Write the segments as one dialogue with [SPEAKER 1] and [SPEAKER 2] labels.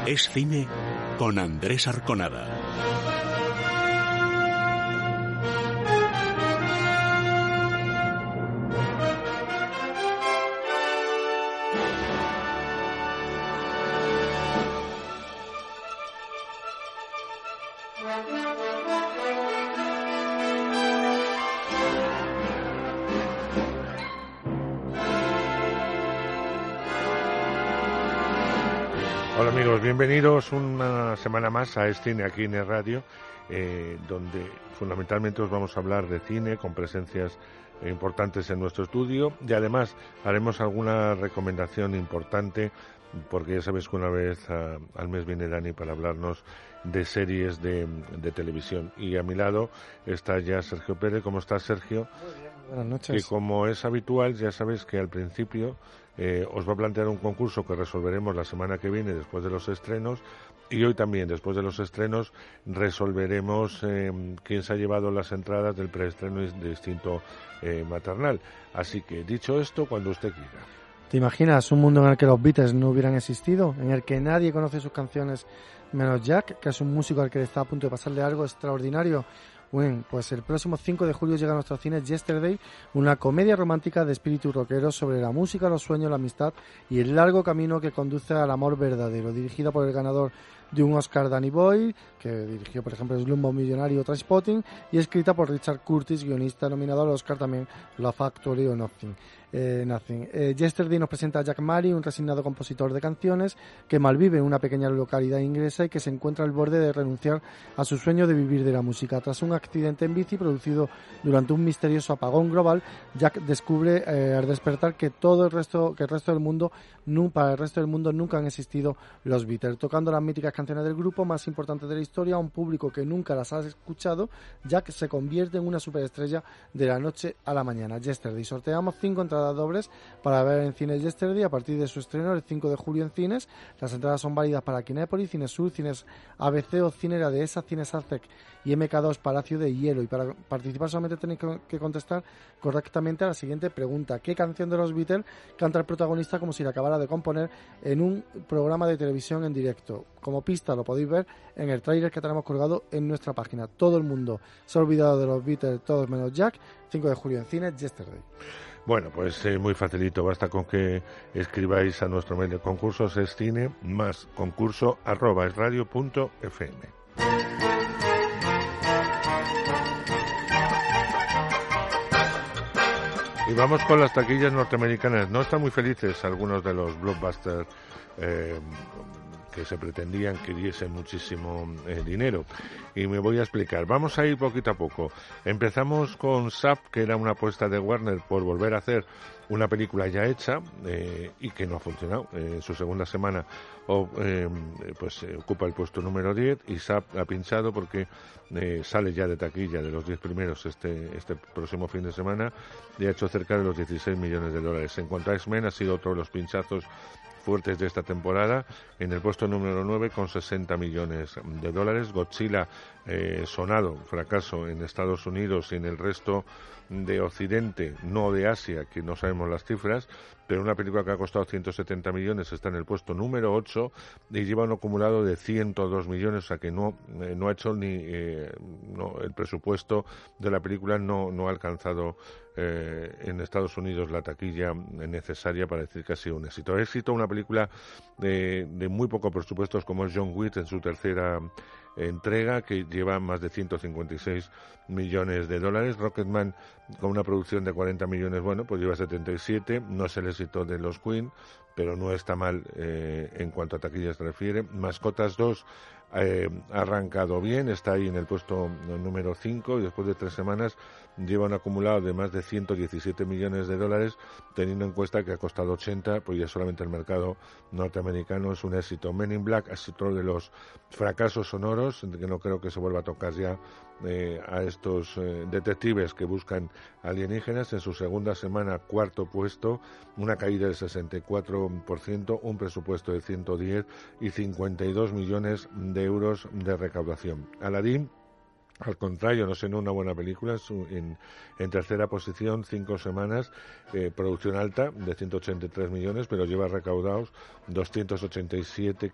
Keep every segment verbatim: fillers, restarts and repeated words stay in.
[SPEAKER 1] Es cine con Andrés Arconada.
[SPEAKER 2] Hola amigos, bienvenidos una semana más a Es Cine aquí en el radio, eh, donde fundamentalmente os vamos a hablar de cine con presencias eh, importantes en nuestro estudio y además haremos alguna recomendación importante porque ya sabéis que una vez a, al mes viene Dani para hablarnos de series de, de televisión. Y a mi lado está ya Sergio Pérez. ¿Cómo estás, Sergio?
[SPEAKER 3] Muy bien, buenas noches.
[SPEAKER 2] Que como es habitual, ya sabéis que al principio Eh, os va a plantear un concurso que resolveremos la semana que viene después de los estrenos, y hoy también después de los estrenos resolveremos eh, quién se ha llevado las entradas del preestreno de Instinto eh, Maternal. Así que dicho esto, cuando usted quiera.
[SPEAKER 3] ¿Te imaginas un mundo en el que los Beatles no hubieran existido? En el que nadie conoce sus canciones menos Jack, que es un músico al que le está a punto de pasarle algo extraordinario. Bueno, pues el próximo cinco de julio llega a nuestros cines Yesterday, una comedia romántica de espíritu rockero sobre la música, los sueños, la amistad y el largo camino que conduce al amor verdadero, dirigida por el ganador de un Oscar, Danny Boyle, que dirigió por ejemplo Slumdog Millionaire y Trainspotting, y escrita por Richard Curtis, guionista nominado al Oscar también Love Actually o Nothing. Eh, Nothing. Eh, Yesterday nos presenta a Jack Murray, un resignado compositor de canciones que malvive en una pequeña localidad inglesa y que se encuentra al borde de renunciar a su sueño de vivir de la música. Tras un accidente en bici producido durante un misterioso apagón global, Jack descubre eh, al despertar que todo el resto, que el resto del mundo, no, para el resto del mundo nunca han existido los Beatles. Tocando las míticas canciones del grupo más importantes de la historia a un público que nunca las ha escuchado, Jack se convierte en una superestrella de la noche a la mañana. Yesterday. Sorteamos cinco entradas dobles para ver en cines Yesterday a partir de su estreno el cinco de julio en cines. Las entradas son válidas para Kinépolis, Cines Sur, Cines A B C o Cine La Dehesa, Cines Aztec y M K dos Palacio de Hielo. Y para participar solamente tenéis que contestar correctamente a la siguiente pregunta: ¿qué canción de los Beatles canta el protagonista como si la acabara de componer en un programa de televisión en directo? Como pista lo podéis ver en el tráiler que tenemos colgado en nuestra página. Todo el mundo se ha olvidado de los Beatles, todos menos Jack. cinco de julio en cines Yesterday.
[SPEAKER 2] Bueno, pues eh, muy facilito, basta con que escribáis a nuestro mail de concursos es cine más concurso arroba es radio punto f m. Y vamos con las taquillas norteamericanas. No están muy felices algunos de los blockbusters eh, que se pretendían que diesen muchísimo eh, dinero. Y me voy a explicar. Vamos a ir poquito a poco. Empezamos con Sap, que era una apuesta de Warner por volver a hacer una película ya hecha eh, y que no ha funcionado. En eh, su segunda semana o, eh, pues eh, ocupa el puesto número diez y Sap ha pinchado porque eh, sale ya de taquilla de los diez primeros este, este próximo fin de semana y ha hecho cerca de los dieciséis millones de dólares. En cuanto a X-Men, ha sido otro de los pinchazos fuertes de esta temporada, en el puesto número nueve con sesenta millones de dólares. Godzilla, eh, sonado, fracaso en Estados Unidos y en el resto de Occidente, no de Asia, que no sabemos las cifras, pero una película que ha costado ciento setenta millones está en el puesto número ocho y lleva un acumulado de ciento dos millones, o sea que no, eh, no ha hecho ni eh, no, el presupuesto de la película no, no ha alcanzado eh, en Estados Unidos la taquilla necesaria para decir que ha sido un éxito. Éxito, una película de, de muy poco presupuestos como es John Wick en su tercera entrega, que lleva más de ciento cincuenta y seis millones de dólares. Rocketman, con una producción de cuarenta millones, bueno, pues lleva setenta y siete, no es el éxito de los Queen, pero no está mal eh, en cuanto a taquillas se refiere. Mascotas dos eh, ha arrancado bien, está ahí en el puesto número cinco y después de tres semanas lleva un acumulado de más de ciento diecisiete millones de dólares, teniendo en cuenta que ha costado ochenta, pues ya solamente el mercado norteamericano es un éxito. Men in Black es otro de los fracasos sonoros, que no creo que se vuelva a tocar ya eh, a estos eh, detectives que buscan alienígenas. En su segunda semana, cuarto puesto, una caída del sesenta y cuatro por ciento, un presupuesto de ciento diez y cincuenta y dos millones de euros de recaudación. Aladdin Al contrario, no siendo una buena película, en, en tercera posición, cinco semanas, eh, producción alta de ciento ochenta y tres millones, pero lleva recaudados doscientos ochenta y siete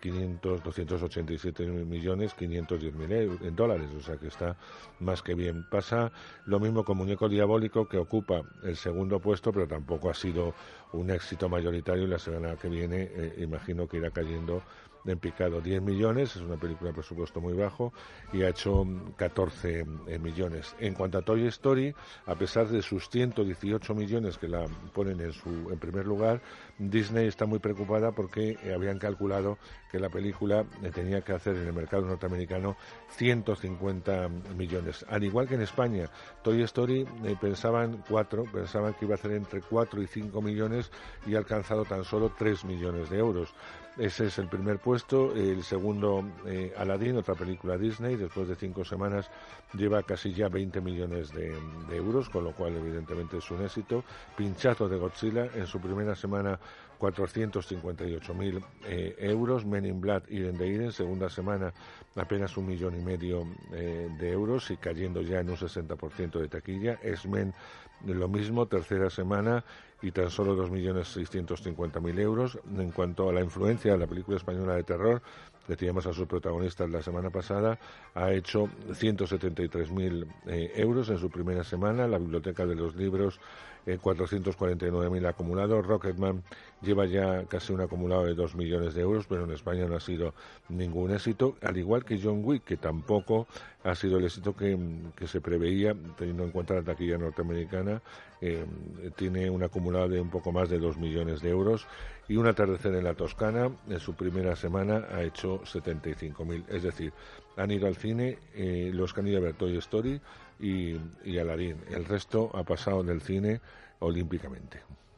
[SPEAKER 2] millones quinientos diez mil en dólares, o sea que está más que bien. Pasa lo mismo con Muñeco Diabólico, que ocupa el segundo puesto, pero tampoco ha sido un éxito mayoritario, y la semana que viene eh, imagino que irá cayendo en picado. Diez millones, es una película de presupuesto muy bajo, y ha hecho catorce millones. En cuanto a Toy Story, a pesar de sus ciento dieciocho millones que la ponen en su en primer lugar, Disney está muy preocupada porque habían calculado que la película tenía que hacer en el mercado norteamericano ciento cincuenta millones. Al igual que en España, Toy Story eh, pensaban cuatro, pensaban que iba a hacer entre cuatro y cinco millones, y ha alcanzado tan solo tres millones de euros. Ese es el primer puesto. El segundo, eh, Aladdin, otra película Disney, después de cinco semanas lleva casi ya veinte millones de, de euros, con lo cual evidentemente es un éxito. Pinchazo de Godzilla, en su primera semana cuatrocientos cincuenta y ocho mil eh, euros. Men in Black, Iden de Iden, segunda semana apenas un millón y medio eh, de euros, y cayendo ya en un sesenta por ciento de taquilla. X-Men, lo mismo, tercera semana y tan solo dos millones seiscientos cincuenta mil euros. En cuanto a la influencia de la película española de terror, que teníamos a sus protagonistas la semana pasada, ha hecho ciento setenta y tres mil eh, euros en su primera semana. La Biblioteca de los Libros, eh, cuatrocientos cuarenta y nueve mil acumulados. Rocketman lleva ya casi un acumulado de dos millones de euros, pero en España no ha sido ningún éxito, al igual que John Wick, que tampoco ha sido el éxito que, que se preveía, teniendo en cuenta la taquilla norteamericana. Eh, tiene un acumulado de un poco más de dos millones de euros. Y Un atardecer en la Toscana, en su primera semana ha hecho setenta y cinco mil. Es decir, han ido al cine eh, los que han ido a ver Toy Story y, y Aladdin. El resto ha pasado del cine olímpicamente.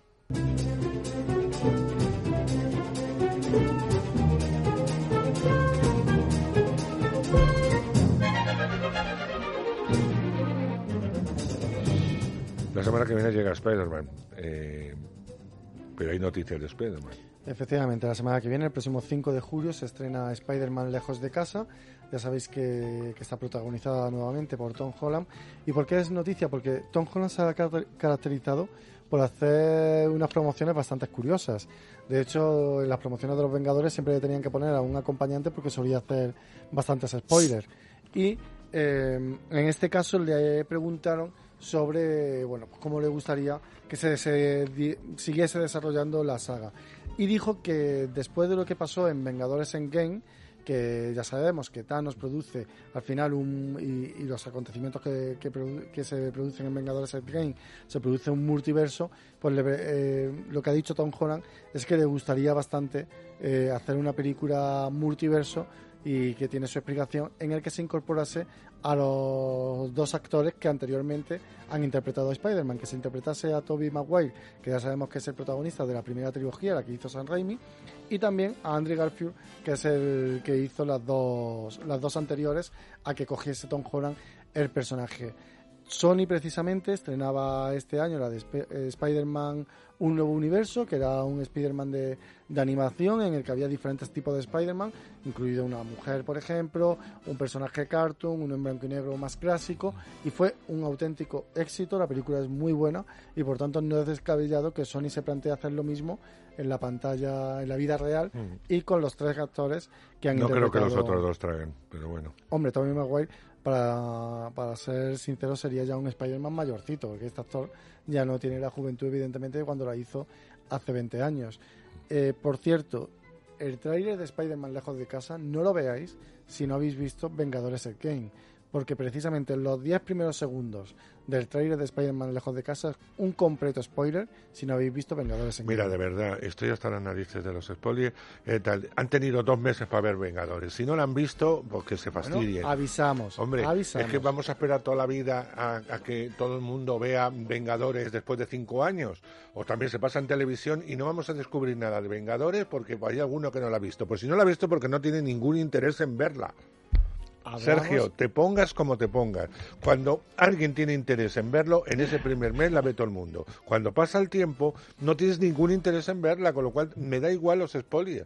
[SPEAKER 2] La semana que viene llega Spider-Man, eh, pero hay noticias de Spider-Man.
[SPEAKER 3] Efectivamente, la semana que viene, el próximo cinco de julio, se estrena Spider-Man Lejos de Casa. Ya sabéis que, que está protagonizada nuevamente por Tom Holland. ¿Y por qué es noticia? Porque Tom Holland se ha caracterizado por hacer unas promociones bastante curiosas. De hecho, en las promociones de los Vengadores siempre le tenían que poner a un acompañante porque solía hacer bastantes spoilers. Y eh, en este caso le preguntaron sobre, bueno, pues cómo le gustaría que se, se di, siguiese desarrollando la saga. Y dijo que después de lo que pasó en Vengadores Endgame, que ya sabemos que Thanos produce al final un y, y los acontecimientos que, que, produ, que se producen en Vengadores Endgame, se produce un multiverso, pues le, eh, lo que ha dicho Tom Holland es que le gustaría bastante eh, hacer una película multiverso, y que tiene su explicación, en el que se incorporase a los dos actores que anteriormente han interpretado a Spider-Man, que se interpretase a Tobey Maguire, que ya sabemos que es el protagonista de la primera trilogía, la que hizo Sam Raimi, y también a Andrew Garfield, que es el que hizo las dos, las dos anteriores a que cogiese Tom Holland el personaje. Sony precisamente estrenaba este año la de Sp- eh, Spider-Man Un Nuevo Universo, que era un Spider-Man de, de animación en el que había diferentes tipos de Spider-Man, incluido una mujer, por ejemplo, un personaje cartoon, uno en blanco y negro más clásico, y fue un auténtico éxito. La película es muy buena y por tanto no es descabellado que Sony se plantee hacer lo mismo en la pantalla, en la vida real, mm. y con los tres actores que han
[SPEAKER 2] no
[SPEAKER 3] interpretado.
[SPEAKER 2] No creo que los otros dos traigan, pero bueno.
[SPEAKER 3] Hombre, Tobey Maguire, para, para ser sincero, sería ya un Spider-Man mayorcito, porque este actor ya no tiene la juventud, evidentemente, de cuando la hizo hace veinte años. Eh, por cierto, el tráiler de Spider-Man Lejos de Casa no lo veáis si no habéis visto Vengadores Endgame, porque precisamente en los diez primeros segundos del tráiler de Spider-Man Lejos de Casa es un completo spoiler si no habéis visto Vengadores Endgame.
[SPEAKER 2] Mira, de verdad, estoy hasta las narices de los spoilers. Eh, tal. Han tenido dos meses para ver Vengadores. Si no lo han visto, pues que se fastidien.
[SPEAKER 3] Bueno, avisamos.
[SPEAKER 2] Hombre,
[SPEAKER 3] avisamos.
[SPEAKER 2] es que vamos a esperar toda la vida a, a que todo el mundo vea Vengadores después de cinco años. O también se pasa en televisión y no vamos a descubrir nada de Vengadores porque hay alguno que no la ha visto. Pues si no la ha visto, porque no tiene ningún interés en verla. Hablamos. Sergio, te pongas como te pongas. Cuando alguien tiene interés en verlo, en ese primer mes la ve todo el mundo. Cuando pasa el tiempo, no tienes ningún interés en verla, con lo cual me da igual los spoilers.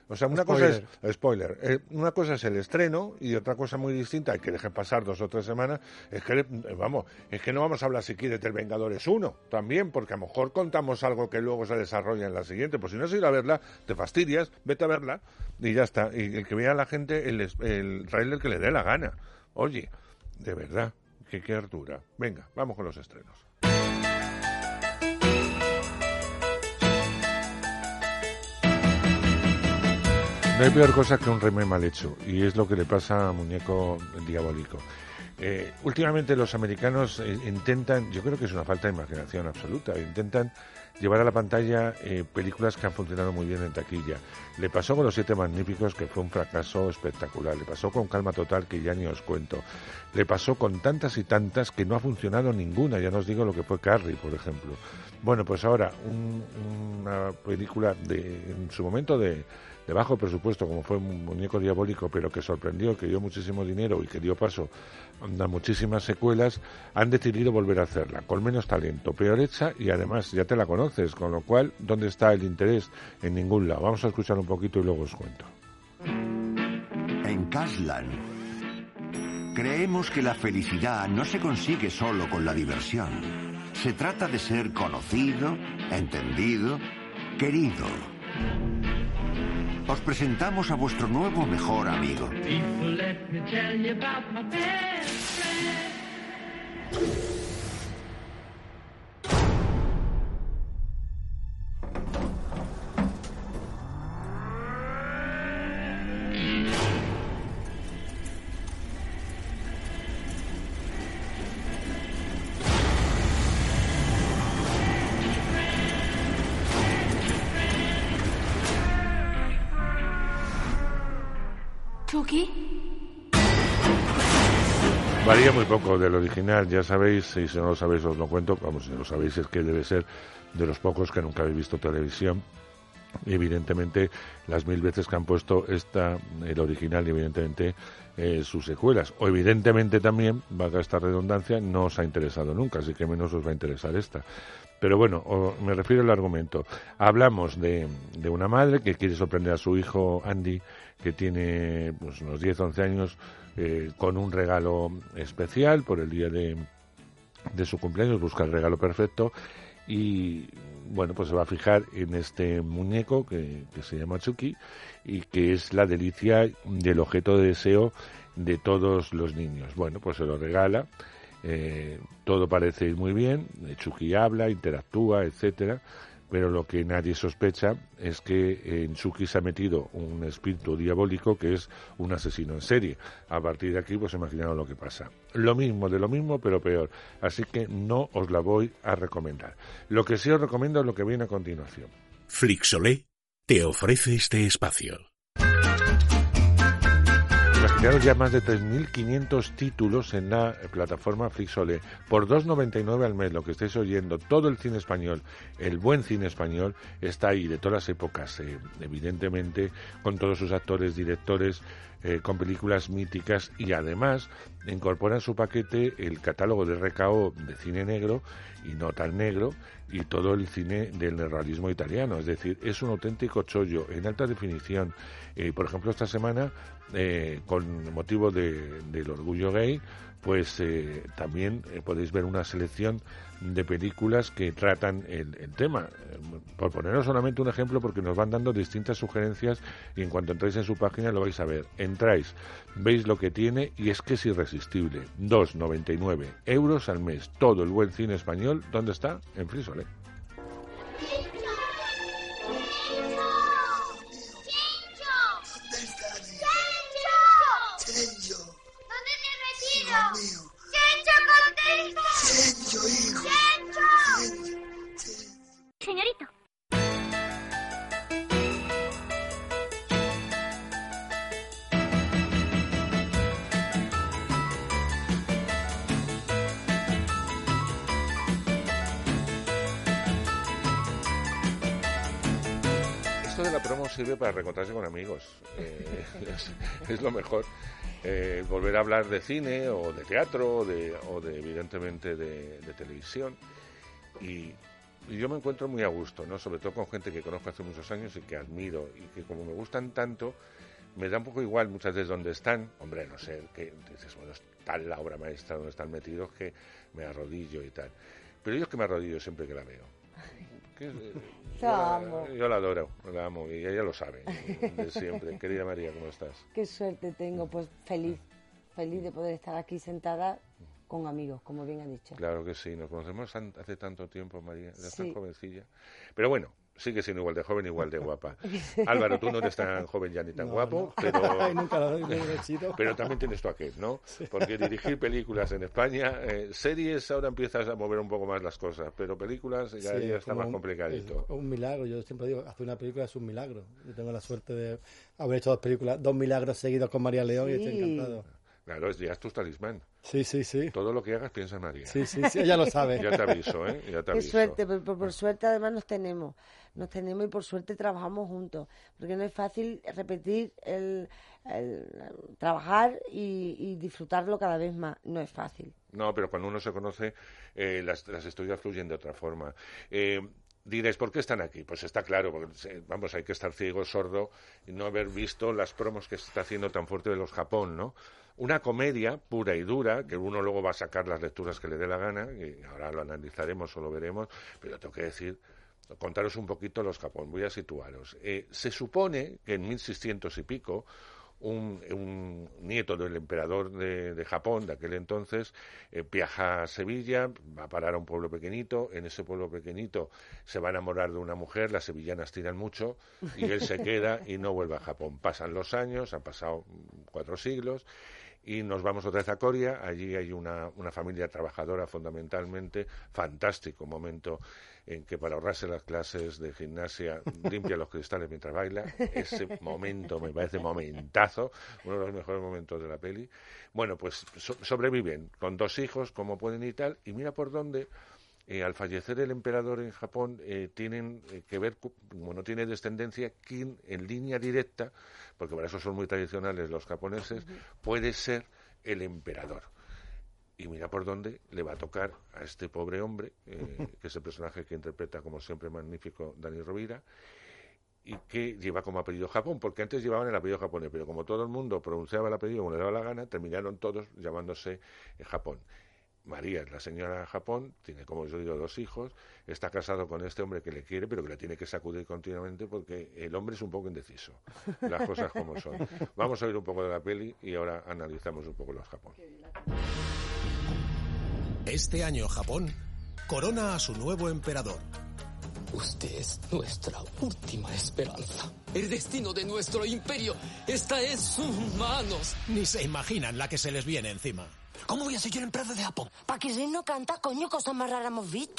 [SPEAKER 2] O sea, una
[SPEAKER 3] Spoiler.
[SPEAKER 2] cosa es, spoiler, eh, una cosa es el estreno y otra cosa muy distinta, que dejen pasar dos o tres semanas, es que, eh, vamos, es que no vamos a hablar si quieres del Vengadores uno, también, porque a lo mejor contamos algo que luego se desarrolla en la siguiente, pues si no has ido a verla, te fastidias, vete a verla y ya está, y el que vea a la gente el, el trailer que le dé la gana. Oye, de verdad, que qué hartura. Venga, vamos con los estrenos. No hay peor cosa que un remake mal hecho, y es lo que le pasa a Muñeco Diabólico. Eh, últimamente los americanos eh, intentan, yo creo que es una falta de imaginación absoluta, intentan llevar a la pantalla eh, películas que han funcionado muy bien en taquilla. Le pasó con Los Siete Magníficos, que fue un fracaso espectacular. Le pasó con Calma Total, que ya ni os cuento. Le pasó con tantas y tantas que no ha funcionado ninguna. Ya no os digo lo que fue Carrie, por ejemplo. Bueno, pues ahora, un, una película de, en su momento de, de bajo presupuesto, como fue Muñeco Diabólico, pero que sorprendió, que dio muchísimo dinero y que dio paso a muchísimas secuelas, han decidido volver a hacerla, con menos talento, peor hecha, y además ya te la conoces, con lo cual, ¿dónde está el interés? En ningún lado. Vamos a escuchar un poquito y luego os cuento.
[SPEAKER 4] En Caslan, creemos que la felicidad no se consigue solo con la diversión. Se trata de ser conocido, entendido, querido. Os presentamos a vuestro nuevo mejor amigo.
[SPEAKER 5] ¿Chucky?
[SPEAKER 2] Varía muy poco del original, ya sabéis, y si no lo sabéis os lo cuento, vamos, si no lo sabéis es que debe ser de los pocos que nunca habéis visto televisión. Y evidentemente las mil veces que han puesto esta, el original y evidentemente eh, sus secuelas, o evidentemente también, valga esta redundancia, no os ha interesado nunca, así que menos os va a interesar esta. Pero bueno, o, me refiero al argumento. Hablamos de, de una madre que quiere sorprender a su hijo Andy, que tiene pues, unos diez, once años, eh, con un regalo especial por el día de, de su cumpleaños, busca el regalo perfecto y bueno, pues se va a fijar en este muñeco que, que se llama Chucky y que es la delicia del objeto de deseo de todos los niños. Bueno, pues se lo regala, eh, todo parece ir muy bien, Chucky habla, interactúa, etcétera, pero lo que nadie sospecha es que en Chucky se ha metido un espíritu diabólico que es un asesino en serie. A partir de aquí, pues imaginaos lo que pasa. Lo mismo, de lo mismo, pero peor. Así que no os la voy a recomendar. Lo que sí os recomiendo es lo que viene a continuación.
[SPEAKER 1] Flixolé te ofrece este espacio.
[SPEAKER 2] Imaginaros ya más de tres mil quinientos títulos en la plataforma Flixolé por dos noventa y nueve al mes, lo que estáis oyendo, todo el cine español, el buen cine español está ahí de todas las épocas, eh, evidentemente con todos sus actores, directores, eh, con películas míticas y además incorpora en su paquete el catálogo de R K O de cine negro y no tan negro y todo el cine del neorrealismo italiano, es decir, es un auténtico chollo en alta definición. Eh, por ejemplo, esta semana, eh, con motivo de, del orgullo gay, pues eh, también eh, podéis ver una selección de películas que tratan el, el tema. Eh, por poneros solamente un ejemplo, porque nos van dando distintas sugerencias y en cuanto entráis en su página lo vais a ver. Entráis, veis lo que tiene y es que es irresistible. dos noventa y nueve euros al mes. Todo el buen cine español, ¿dónde está? En Flixolé.
[SPEAKER 5] Señorito.
[SPEAKER 2] Esto de la promo sirve para reencontrarse con amigos. Eh, es, es lo mejor. Eh, volver a hablar de cine o de teatro o de, o de evidentemente de, de televisión. Y y yo me encuentro muy a gusto, ¿no? Sobre todo con gente que conozco hace muchos años y que admiro, y que como me gustan tanto, me da un poco igual muchas veces dónde están. Hombre, no sé, que dices, bueno, está la obra maestra donde están metidos, que me arrodillo y tal. Pero yo es que me arrodillo siempre que la veo. Que, eh, yo, la, yo la adoro, la amo, y ella lo sabe, de siempre. Querida María, ¿cómo estás?
[SPEAKER 5] Qué suerte tengo, pues feliz, feliz de poder estar aquí sentada con amigos, como bien ha dicho.
[SPEAKER 2] Claro que sí, nos conocemos hace tanto tiempo, María, ya
[SPEAKER 5] sí.
[SPEAKER 2] tan jovencilla. Pero bueno, sigue siendo igual de joven, igual de guapa. Álvaro, tú no eres tan joven ya ni tan no, guapo, no. pero
[SPEAKER 6] Nunca lo he sido.
[SPEAKER 2] Pero también tienes tú aquel, ¿no? Sí. Porque dirigir películas en España, eh, series ahora empiezas a mover un poco más las cosas, pero películas ya, sí, ya está más complicadito.
[SPEAKER 6] Un, un milagro, yo siempre digo, hacer una película es un milagro. Yo tengo la suerte de haber hecho dos películas, dos milagros seguidos con María León, sí. y estoy encantado.
[SPEAKER 2] Claro, ya es tu talismán.
[SPEAKER 6] Sí, sí, sí.
[SPEAKER 2] Todo lo que hagas piensa en María.
[SPEAKER 6] Sí, sí, sí, ella lo sabe.
[SPEAKER 2] Ya te aviso, ¿eh? Ya te aviso.
[SPEAKER 5] Qué suerte, por, por, por suerte además nos tenemos. Nos tenemos y por suerte trabajamos juntos. Porque no es fácil repetir el, el, el trabajar y, y disfrutarlo cada vez más. No es fácil.
[SPEAKER 2] No, pero cuando uno se conoce, eh, las, las historias fluyen de otra forma. Eh, Diréis, ¿por qué están aquí? Pues está claro, porque vamos, hay que estar ciego, sordo y no haber visto las promos que se está haciendo tan fuerte de los Japón, ¿no? Una comedia pura y dura, que uno luego va a sacar las lecturas que le dé la gana, y ahora lo analizaremos o lo veremos, pero tengo que decir, contaros un poquito los Japón, voy a situaros. Eh, se supone que en mil seiscientos y pico, Un, un nieto del emperador de, de Japón de aquel entonces eh, viaja a Sevilla, va a parar a un pueblo pequeñito, en ese pueblo pequeñito se va a enamorar de una mujer, las sevillanas tiran mucho y él se queda y no vuelve a Japón. Pasan los años, han pasado cuatro siglos y nos vamos otra vez a Corea. Allí hay una, una familia trabajadora fundamentalmente, fantástico momento en que para ahorrarse las clases de gimnasia limpia los cristales mientras baila. Ese momento me parece momentazo, uno de los mejores momentos de la peli. Bueno, pues so- sobreviven con dos hijos, como pueden y tal, y mira por dónde, eh, al fallecer el emperador en Japón, eh, tienen eh, que ver, como no tiene descendencia, quién en línea directa, porque para eso son muy tradicionales los japoneses, puede ser el emperador. Y mira por dónde le va a tocar a este pobre hombre, eh, que es el personaje que interpreta, como siempre, magnífico Dani Rovira, y que lleva como apellido Japón, porque antes llevaban el apellido japonés, pero como todo el mundo pronunciaba el apellido como le daba la gana, terminaron todos llamándose eh, Japón. María es la señora Japón, tiene, como yo digo, dos hijos, está casado con este hombre que le quiere, pero que le tiene que sacudir continuamente porque el hombre es un poco indeciso, las cosas como son. Vamos a oír un poco de la peli y ahora analizamos un poco los Japón.
[SPEAKER 1] Este año Japón corona a su nuevo emperador.
[SPEAKER 7] Usted es nuestra última esperanza. El destino de nuestro imperio está en sus manos.
[SPEAKER 1] Ni se imaginan la que se les viene encima.
[SPEAKER 7] ¿Cómo voy a ser yo el emperador de Japón?
[SPEAKER 8] ¿Para qué Rey no canta, coño? Cosas más raras hemos visto.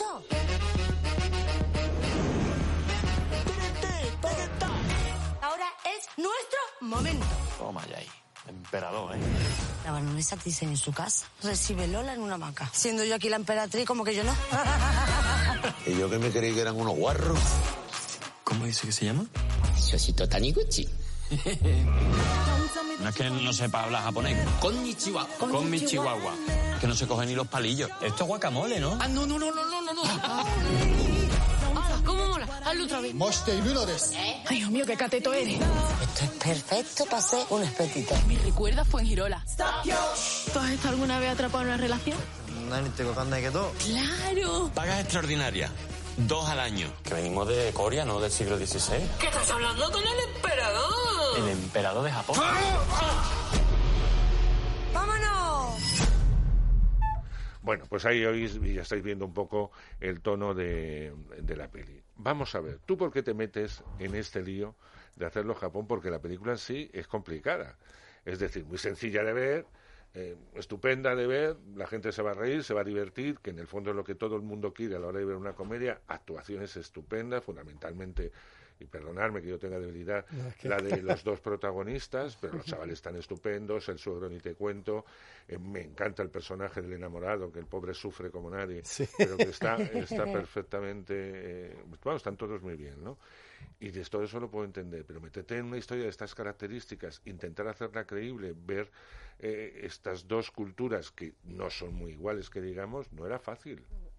[SPEAKER 8] Ahora es nuestro momento.
[SPEAKER 7] Toma ya ahí. Emperador, ¿eh?
[SPEAKER 8] La baronesa Thyssen en su casa recibe Lola en una hamaca. Siendo yo aquí la emperatriz, como que yo no.
[SPEAKER 9] Y yo que me creí que eran unos guarros.
[SPEAKER 7] ¿Cómo dice que se llama?
[SPEAKER 10] Yoshito Taniguchi.
[SPEAKER 7] No es que no sepa hablar japonés.
[SPEAKER 10] Konnichiwa.
[SPEAKER 7] Con mi chihuahua. Que no se coge ni los palillos. Esto es guacamole, ¿no?
[SPEAKER 10] Ah, no, no, no, no, no, no. no.
[SPEAKER 8] ¿Cómo mola? Hazlo otra vez.
[SPEAKER 10] ¿Eh?
[SPEAKER 8] Ay, Dios mío, qué cateto eres. Esto es perfecto para ser un espetito.
[SPEAKER 11] Me recuerda Fuengirola. ¿Tú has estado alguna vez atrapado en una relación? ¡Claro!
[SPEAKER 7] Pagas extraordinarias. Dos al año. Que venimos de Corea, no del siglo dieciséis.
[SPEAKER 11] ¿Qué estás hablando con el emperador?
[SPEAKER 7] El emperador de Japón.
[SPEAKER 8] ¡Vámonos!
[SPEAKER 2] Bueno, pues ahí oís y ya estáis viendo un poco el tono de, de la peli. Vamos a ver, ¿tú por qué te metes en este lío de hacerlo Japón? Porque la película en sí es complicada. Es decir, muy sencilla de ver, eh, estupenda de ver, la gente se va a reír, se va a divertir, que en el fondo es lo que todo el mundo quiere a la hora de ver una comedia. Actuaciones estupendas, fundamentalmente, y perdonadme que yo tenga debilidad, no, es que... la de los dos protagonistas, pero los chavales están estupendos, el suegro ni te cuento, eh, me encanta el personaje del enamorado, que el pobre sufre como nadie, sí. pero que está, está perfectamente, eh, bueno, están todos muy bien, ¿no? Y de todo eso lo puedo entender, pero meterte en una historia de estas características, intentar hacerla creíble, ver eh, estas dos culturas que no son muy iguales, que digamos, no era fácil.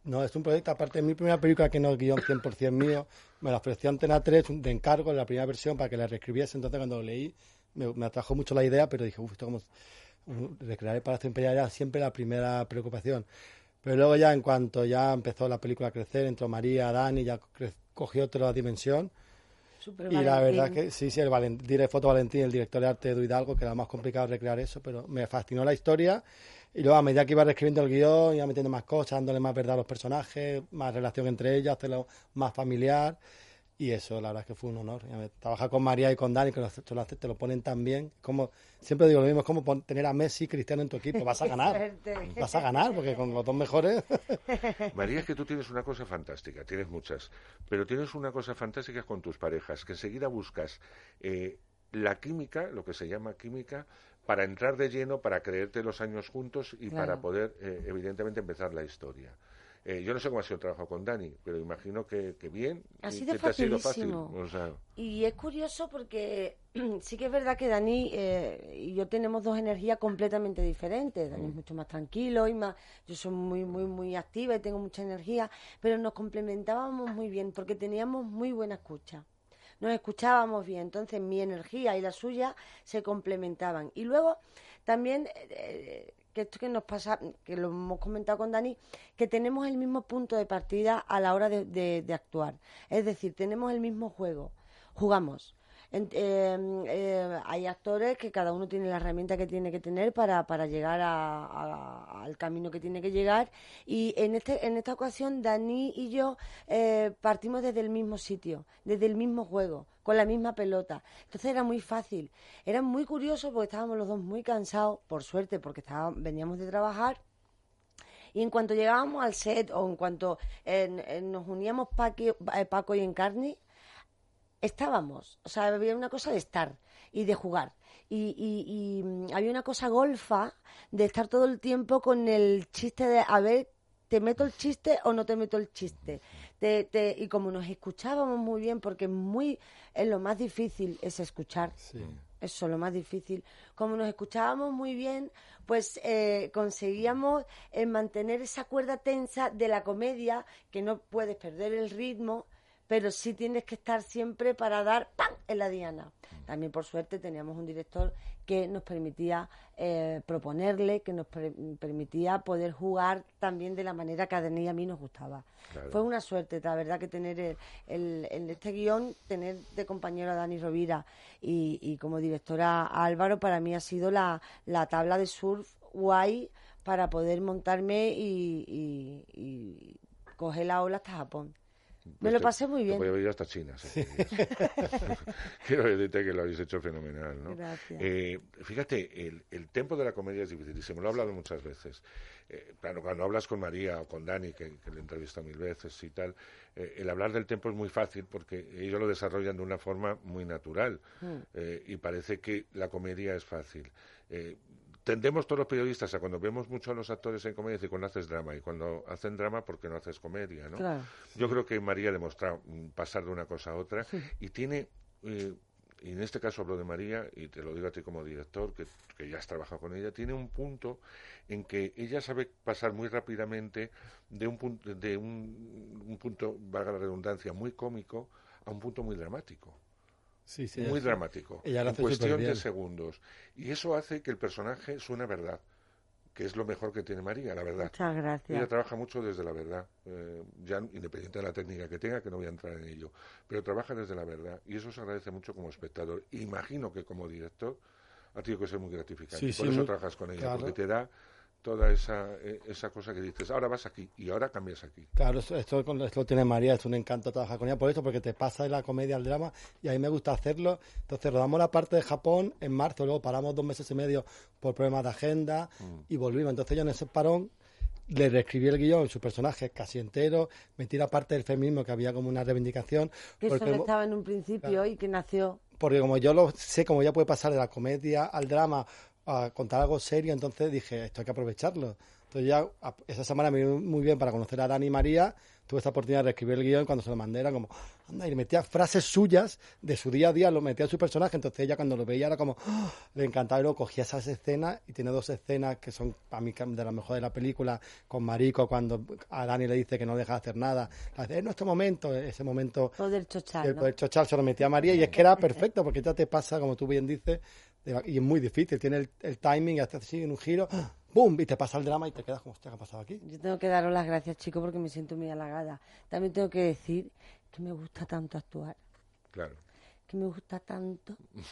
[SPEAKER 6] No, es un proyecto, aparte de mi primera película que no es guión cien por ciento mío, me la ofreció Antena tres de encargo en la primera versión para que la reescribiese, entonces cuando lo leí me, me atrajo mucho la idea, pero dije, uff, esto como uh, recrear el Palacio Imperial era siempre la primera preocupación. Pero luego ya en cuanto ya empezó la película a crecer, entró María, Dani, ya cre- cogió otra dimensión.
[SPEAKER 5] Super
[SPEAKER 6] y la
[SPEAKER 5] Valentín.
[SPEAKER 6] verdad que sí, sí, el Valent- director foto Valentín, el director de arte Edu Hidalgo, que era más complicado recrear eso, pero me fascinó la historia. Y luego a medida que iba reescribiendo el guión, iba metiendo más cosas, dándole más verdad a los personajes, más relación entre ellos, hacerlo más familiar. Y eso, la verdad es que fue un honor. Trabajar con María y con Dani, que te lo, te lo ponen tan bien. Como, siempre digo lo mismo, es como pon, tener a Messi y Cristiano en tu equipo. Vas a ganar. Vas a ganar, porque con los dos mejores...
[SPEAKER 2] María, es que tú tienes una cosa fantástica, tienes muchas, pero tienes una cosa fantástica con tus parejas, que enseguida buscas eh, la química, lo que se llama química, para entrar de lleno, para creerte los años juntos y
[SPEAKER 5] Claro.
[SPEAKER 2] para poder, eh, evidentemente, empezar la historia. Eh, yo no sé cómo ha sido el trabajo con Dani, pero imagino que, que bien.
[SPEAKER 5] Ha
[SPEAKER 2] y
[SPEAKER 5] sido
[SPEAKER 2] que te ha sido fácil.
[SPEAKER 5] facilísimo.
[SPEAKER 2] O sea,
[SPEAKER 5] Y es curioso porque sí que es verdad que Dani eh, y yo tenemos dos energías completamente diferentes. Dani es mucho más tranquilo y más, yo soy muy, muy, muy activa y tengo mucha energía, pero nos complementábamos muy bien porque teníamos muy buena escucha. Nos escuchábamos bien, entonces mi energía y la suya se complementaban. Y luego también, eh, que esto que nos pasa, que lo hemos comentado con Dani, que tenemos el mismo punto de partida a la hora de, de, de actuar. Es decir, tenemos el mismo juego, jugamos. En, eh, eh, hay actores que cada uno tiene la herramienta que tiene que tener para, para llegar a, a, al camino que tiene que llegar, y en este en esta ocasión Dani y yo eh, partimos desde el mismo sitio, desde el mismo juego, con la misma pelota. Entonces era muy fácil, era muy curioso porque estábamos los dos muy cansados, por suerte, porque estábamos, veníamos de trabajar. Y en cuanto llegábamos al set o en cuanto eh, eh, nos uníamos Paqui, eh, Paco y Encarni, estábamos, o sea, había una cosa de estar y de jugar. Y, y, y había una cosa golfa de estar todo el tiempo con el chiste de, a ver, ¿te meto el chiste o no te meto el chiste? Te, te, y como nos escuchábamos muy bien, porque muy es lo más difícil es escuchar.
[SPEAKER 6] Sí.
[SPEAKER 5] Eso es lo más difícil. Como nos escuchábamos muy bien, pues eh, conseguíamos eh, mantener esa cuerda tensa de la comedia, que no puedes perder el ritmo, pero sí tienes que estar siempre para dar ¡pam! En la diana. También, por suerte, teníamos un director que nos permitía eh, proponerle, que nos pre- permitía poder jugar también de la manera que a Dani y a mí nos gustaba. Claro. Fue una suerte, la verdad, que tener el, el, en este guión, tener de compañero a Dani Rovira y, y como directora a Álvaro, para mí ha sido la, la tabla de surf guay para poder montarme y, y, y coger la ola hasta Japón. Me lo pasé muy bien.
[SPEAKER 2] Te podía ir hasta China. Sí. Quiero decirte que lo habéis hecho fenomenal, ¿no?
[SPEAKER 5] Gracias.
[SPEAKER 2] Eh, fíjate, el, el tempo de la comedia es dificilísimo. Lo he hablado muchas veces. Eh, claro, cuando hablas con María o con Dani, que, que le he entrevistado mil veces y tal, eh, el hablar del tempo es muy fácil porque ellos lo desarrollan de una forma muy natural. Mm. Eh, y parece que la comedia es fácil. Eh, Tendemos todos los periodistas a cuando vemos mucho a los actores en comedia decir cuando haces drama, y cuando hacen drama porque no haces comedia, ¿no?
[SPEAKER 5] Claro.
[SPEAKER 2] Yo creo que María ha demostrado pasar de una cosa a otra, sí. Y tiene, eh, y en este caso hablo de María, y te lo digo a ti como director, que, que ya has trabajado con ella, tiene un punto en que ella sabe pasar muy rápidamente de un punto, de un, un punto, valga la redundancia, muy cómico a un punto muy dramático.
[SPEAKER 6] Sí, sí,
[SPEAKER 2] muy
[SPEAKER 6] sí.
[SPEAKER 2] dramático,
[SPEAKER 6] Ella lo
[SPEAKER 2] en
[SPEAKER 6] hace
[SPEAKER 2] cuestión de segundos. Y eso hace que el personaje suene verdad, que es lo mejor que tiene María, la verdad.
[SPEAKER 5] Muchas gracias.
[SPEAKER 2] Ella trabaja mucho desde la verdad, eh, ya independiente de la técnica que tenga, que no voy a entrar en ello, pero trabaja desde la verdad, y eso se agradece mucho como espectador. Imagino que como director ha tenido que ser muy gratificante,
[SPEAKER 6] sí,
[SPEAKER 2] por
[SPEAKER 6] sí,
[SPEAKER 2] eso
[SPEAKER 6] muy,
[SPEAKER 2] trabajas con ella,
[SPEAKER 6] claro.
[SPEAKER 2] Porque te da toda esa eh, esa cosa que dices, ahora vas aquí y ahora cambias aquí.
[SPEAKER 6] Claro, esto, esto, esto lo tiene María, es un encanto trabajar con ella por esto, porque te pasa de la comedia al drama y a mí me gusta hacerlo. Entonces rodamos la parte de Japón en marzo, luego paramos dos meses y medio por problemas de agenda mm. y volvimos. Entonces yo en ese parón le reescribí el guión, su personaje casi entero, metí la parte del feminismo que había como una reivindicación.
[SPEAKER 5] Que
[SPEAKER 6] porque,
[SPEAKER 5] eso no estaba en un principio, claro. Y que nació.
[SPEAKER 6] Porque como yo lo sé, como ya puede pasar de la comedia al drama a contar algo serio, entonces dije, esto hay que aprovecharlo. Entonces ya esa semana me vino muy bien para conocer a Dani y María, tuve esa oportunidad de reescribir el guión, cuando se lo mandé era como, anda, y le metía frases suyas de su día a día, lo metía a su personaje, entonces ella cuando lo veía era como, ¡oh! Le encantaba, y luego cogía esas escenas, y tiene dos escenas que son para mí de las mejores de la película, con Marico, cuando a Dani le dice que no deja de hacer nada, es nuestro momento, ese momento
[SPEAKER 5] poder chochar,
[SPEAKER 6] el
[SPEAKER 5] ¿no?
[SPEAKER 6] poder chochar se lo metía a María, y es que era perfecto, porque ya te pasa, como tú bien dices, y es muy difícil, tiene el, el timing, y hace así en un giro, ¡bum! Y te pasa el drama y te quedas como, hostia, ¿qué ha pasado aquí?
[SPEAKER 5] Yo tengo que daros las gracias, chicos, porque me siento muy halagada. También tengo que decir que me gusta tanto actuar.
[SPEAKER 2] Claro.
[SPEAKER 5] Que me gusta tanto.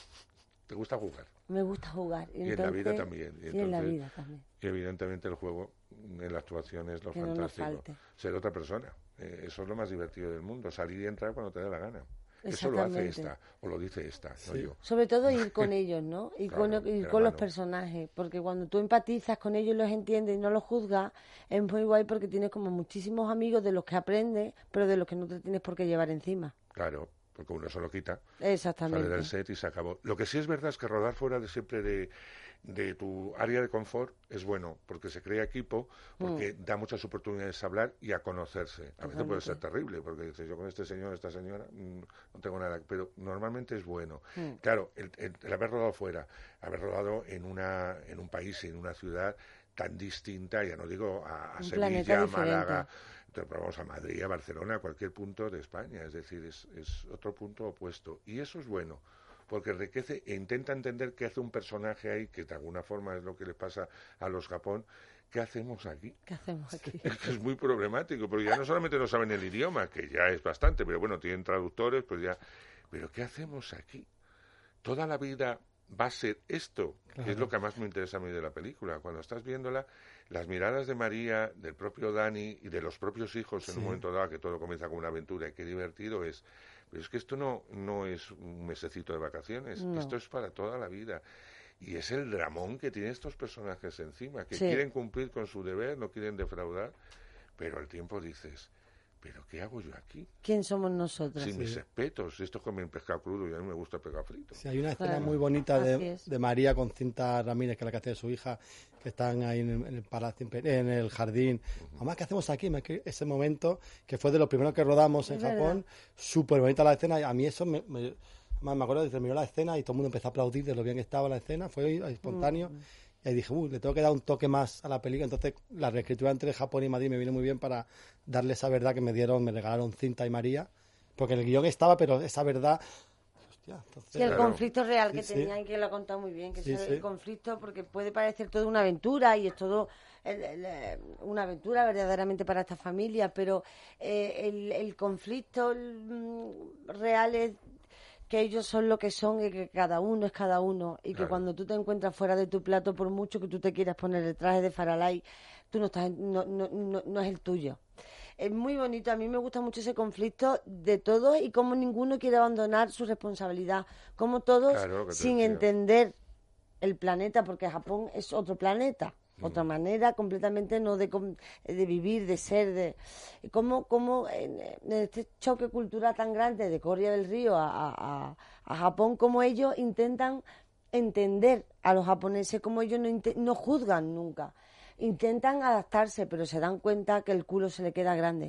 [SPEAKER 2] ¿Te gusta jugar?
[SPEAKER 5] Me gusta jugar.
[SPEAKER 2] Y, entonces, en la vida también. Y
[SPEAKER 5] sí,
[SPEAKER 2] entonces,
[SPEAKER 5] en la vida también.
[SPEAKER 2] Y evidentemente el juego, en la actuación es lo
[SPEAKER 5] que
[SPEAKER 2] fantástico.
[SPEAKER 5] No
[SPEAKER 2] Ser otra persona. Eh, eso es lo más divertido del mundo. Salir y entrar cuando te dé la gana. Eso lo hace esta, o lo dice esta, sí. no yo.
[SPEAKER 5] Sobre todo ir con ellos, ¿no? Ir claro, con, ir con los personajes, porque cuando tú empatizas con ellos, los entiendes y no los juzgas, es muy guay porque tienes como muchísimos amigos de los que aprendes, pero de los que no te tienes por qué llevar encima.
[SPEAKER 2] Claro, porque uno se lo quita,
[SPEAKER 5] exactamente,
[SPEAKER 2] sale del set y se acabó. Lo que sí es verdad es que rodar fuera de siempre de... de tu área de confort es bueno, porque se crea equipo, porque mm. da muchas oportunidades a hablar y a conocerse. A Totalmente. veces puede ser terrible, porque dices, yo con este señor, esta señora, mmm, no tengo nada, pero normalmente es bueno. Mm. Claro, el, el, el haber rodado fuera, haber rodado en una en un país, en una ciudad tan distinta, ya no digo a, a Sevilla, a Málaga, pero vamos a Madrid, a Barcelona, a cualquier punto de España, es decir, es, es otro punto opuesto. Y eso es bueno, porque enriquece e intenta entender qué hace un personaje ahí, que de alguna forma es lo que les pasa a los Japón. ¿Qué hacemos aquí?
[SPEAKER 5] ¿Qué hacemos aquí?
[SPEAKER 2] Es que es muy problemático, porque ya no solamente no saben el idioma, que ya es bastante, pero bueno, tienen traductores, pues ya... Pero ¿qué hacemos aquí? Toda la vida va a ser esto, claro. Que es lo que más me interesa a mí de la película. Cuando estás viéndola, las miradas de María, del propio Dani y de los propios hijos, sí. En un momento dado, que todo comienza como una aventura y qué divertido es... Pero es que esto no, no es un mesecito de vacaciones, no. Esto es para toda la vida. Y es el dramón que tienen estos personajes encima, que sí. Quieren cumplir con su deber, no quieren defraudar, pero al tiempo dices, ¿pero qué hago yo aquí?
[SPEAKER 5] ¿Quién somos nosotros?
[SPEAKER 2] Sin
[SPEAKER 5] sí.
[SPEAKER 2] mis respetos, esto es como el pescado crudo y a mí me gusta el pescado frito.
[SPEAKER 6] Sí, hay una escena claro. muy bonita de, de María con Cinta Ramírez, que es la que hace de su hija, que están ahí en el, en el palacio, en el jardín. Uh-huh. Mamá, ¿qué hacemos aquí? Ese momento, que fue de los primeros que rodamos en es Japón, súper bonita la escena, y a mí eso me... me me acuerdo que terminó la escena y todo el mundo empezó a aplaudir de lo bien que estaba la escena, fue espontáneo. Mm. Y ahí dije, uy, le tengo que dar un toque más a la película. Entonces, la reescritura entre Japón y Madrid me vino muy bien para darle esa verdad que me dieron, me regalaron Cinta y María. Porque el guión estaba, pero esa verdad... Hostia, entonces,
[SPEAKER 5] sí, el
[SPEAKER 2] claro.
[SPEAKER 5] conflicto real que
[SPEAKER 6] sí,
[SPEAKER 5] tenían,
[SPEAKER 6] sí.
[SPEAKER 5] que lo ha contado muy bien, que
[SPEAKER 6] sí,
[SPEAKER 5] es el
[SPEAKER 6] sí.
[SPEAKER 5] conflicto, porque puede parecer toda una aventura y es todo el, el, una aventura verdaderamente para esta familia, pero eh, el, el conflicto el, real es que ellos son lo que son y que cada uno es cada uno y que claro. Cuando tú te encuentras fuera de tu plato, por mucho que tú te quieras poner el traje de Faralay, tú no estás, no, no, no, no es el tuyo. Es muy bonito, a mí me gusta mucho ese conflicto de todos y cómo ninguno quiere abandonar su responsabilidad, como todos
[SPEAKER 2] claro,
[SPEAKER 5] sin entender el planeta, porque Japón es otro planeta. Otra manera completamente no de, de vivir, de ser, de cómo, cómo en, en este choque cultural tan grande de Corea del Río a, a, a Japón, como ellos intentan entender a los japoneses, como ellos no, no juzgan nunca, intentan adaptarse, pero se dan cuenta que el culo se le queda grande.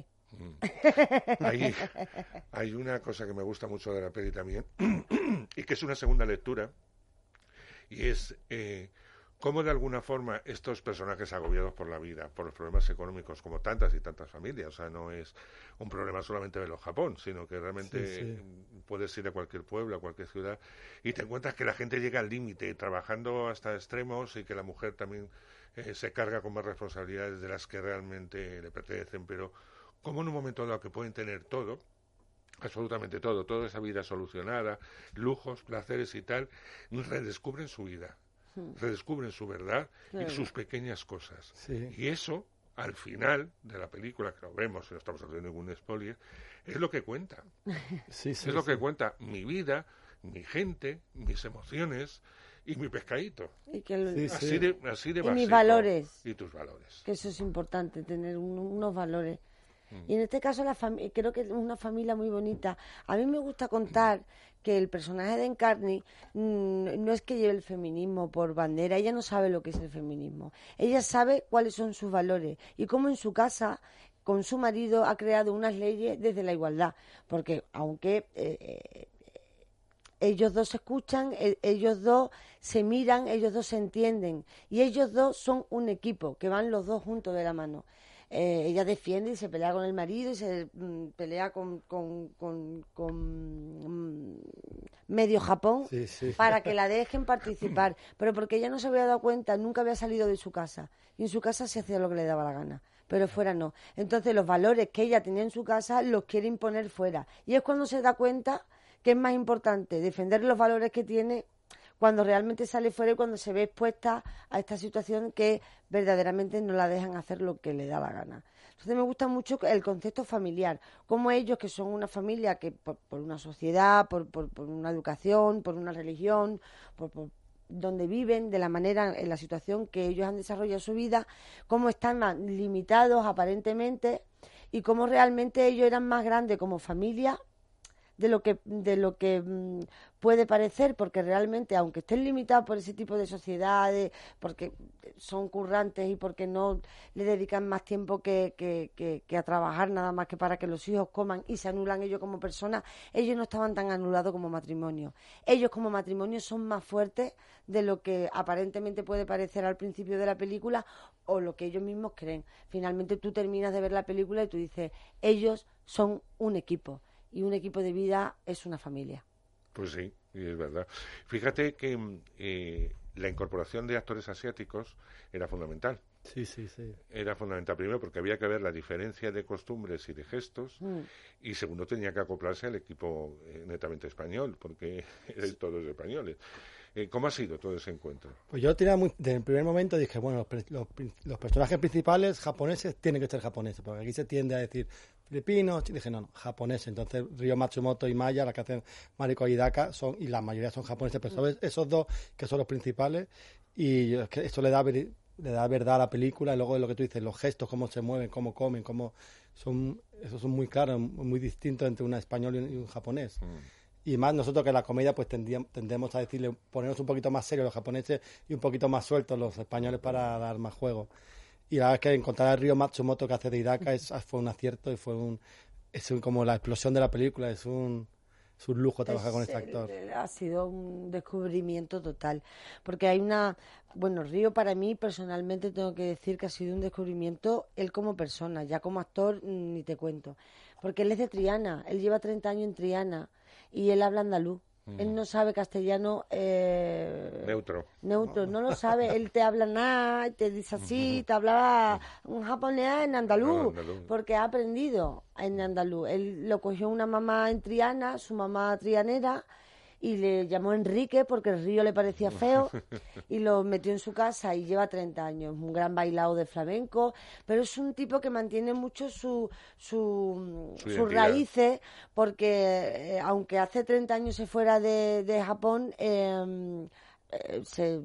[SPEAKER 2] Mm. Hay, hay una cosa que me gusta mucho de la peli también, y que es una segunda lectura, y es... Eh, cómo de alguna forma estos personajes agobiados por la vida, por los problemas económicos, como tantas y tantas familias, o sea, no es un problema solamente de los Japón, sino que realmente sí, sí. Puedes ir a cualquier pueblo, a cualquier ciudad, y te encuentras que la gente llega al límite, trabajando hasta extremos, y que la mujer también eh, se carga con más responsabilidades de las que realmente le pertenecen, pero como en un momento dado que pueden tener todo, absolutamente todo, toda esa vida solucionada, lujos, placeres y tal, redescubren su vida. Redescubren su verdad claro. Y sus pequeñas cosas.
[SPEAKER 6] Sí.
[SPEAKER 2] Y eso, al final de la película, que lo vemos, no estamos haciendo ningún spoiler, es lo que cuenta.
[SPEAKER 6] Sí, sí,
[SPEAKER 2] es lo
[SPEAKER 6] sí.
[SPEAKER 2] que cuenta mi vida, mi gente, mis emociones y mi pescadito.
[SPEAKER 5] Y que el,
[SPEAKER 6] sí,
[SPEAKER 2] así,
[SPEAKER 6] sí.
[SPEAKER 2] De, así de
[SPEAKER 5] y
[SPEAKER 2] básico.
[SPEAKER 5] mis valores.
[SPEAKER 2] Y tus valores.
[SPEAKER 5] Que eso es importante, tener un, unos valores. Y en este caso la fami- creo que es una familia muy bonita. A mí me gusta contar que el personaje de Encarni mmm, no es que lleve el feminismo por bandera, ella no sabe lo que es el feminismo. Ella sabe cuáles son sus valores y cómo en su casa con su marido ha creado unas leyes desde la igualdad, porque aunque eh, eh, ellos dos se escuchan, eh, ellos dos se miran, ellos dos se entienden, y ellos dos son un equipo, que van los dos juntos de la mano. Eh, ella defiende y se pelea con el marido y se mm, pelea con, con, con, con mm, medio Japón
[SPEAKER 6] sí, sí.
[SPEAKER 5] para que la dejen participar, pero porque ella no se había dado cuenta, nunca había salido de su casa, y en su casa se hacía lo que le daba la gana, pero fuera no. Entonces los valores que ella tenía en su casa los quiere imponer fuera, y es cuando se da cuenta que es más importante defender los valores que tiene cuando realmente sale fuera y cuando se ve expuesta a esta situación que verdaderamente no la dejan hacer lo que le da la gana. Entonces me gusta mucho el concepto familiar, como ellos, que son una familia que por, por una sociedad, por, por, por una educación, por una religión, por, por donde viven, de la manera, en la situación que ellos han desarrollado su vida, cómo están más limitados aparentemente y cómo realmente ellos eran más grandes como familia de lo que de lo que mmm, puede parecer, porque realmente, aunque estén limitados por ese tipo de sociedades, porque son currantes y porque no le dedican más tiempo que, que, que, que a trabajar nada más que para que los hijos coman y se anulan ellos como personas, ellos no estaban tan anulados como matrimonio. Ellos como matrimonio son más fuertes de lo que aparentemente puede parecer al principio de la película o lo que ellos mismos creen. Finalmente tú terminas de ver la película y tú dices, ellos son un equipo. Y un equipo de vida es una familia.
[SPEAKER 2] Pues sí, y es verdad. Fíjate que eh, la incorporación de actores asiáticos era fundamental.
[SPEAKER 6] Sí, sí, sí.
[SPEAKER 2] Era fundamental, primero, porque había que ver la diferencia de costumbres y de gestos, mm. y segundo, tenía que acoplarse al equipo eh, netamente español, porque eran todos españoles. Eh, ¿Cómo ha sido todo ese encuentro?
[SPEAKER 6] Pues yo tenía muy, desde el primer momento dije, bueno, los, los, los personajes principales japoneses tienen que ser japoneses, porque aquí se tiende a decir filipinos, y dije, no, no, japoneses. Entonces, Ryo Matsumoto y Maya, la que hacen Mariko Hidaka, son, y la mayoría son japoneses, pero ¿sabes? Esos dos que son los principales, y es que esto le da, le da verdad a la película, y luego de lo que tú dices, los gestos, cómo se mueven, cómo comen, cómo son, esos son muy claros, muy distintos entre un español y un, y un japonés. Mm. Y más nosotros que en la comedia pues tendíamos, tendemos a decirle, ponernos un poquito más serios los japoneses y un poquito más sueltos los españoles para dar más juego. Y la verdad es que encontrar a Ryo Matsumoto que hace de Hidaka es, fue un acierto y fue un, es un, como la explosión de la película, es un, es un lujo trabajar es, con este actor.
[SPEAKER 5] Ha sido un descubrimiento total, porque hay una, bueno, Ryo para mí personalmente tengo que decir que ha sido un descubrimiento él como persona, ya como actor ni te cuento, porque él es de Triana, él lleva treinta años en Triana y él habla andaluz. Mm. Él no sabe castellano eh,
[SPEAKER 2] neutro.
[SPEAKER 5] Neutro, no lo sabe. Él te habla nada, te dice así, te hablaba un japonés en andaluz, no, andaluz, porque ha aprendido en andaluz. Él lo cogió una mamá en Triana, su mamá trianera, y le llamó Enrique porque el río le parecía feo y lo metió en su casa y lleva treinta años, un gran bailado de flamenco, pero es un tipo que mantiene mucho su, su, su sus raíces, porque eh, aunque hace treinta años se fuera de, de Japón, eh, eh, se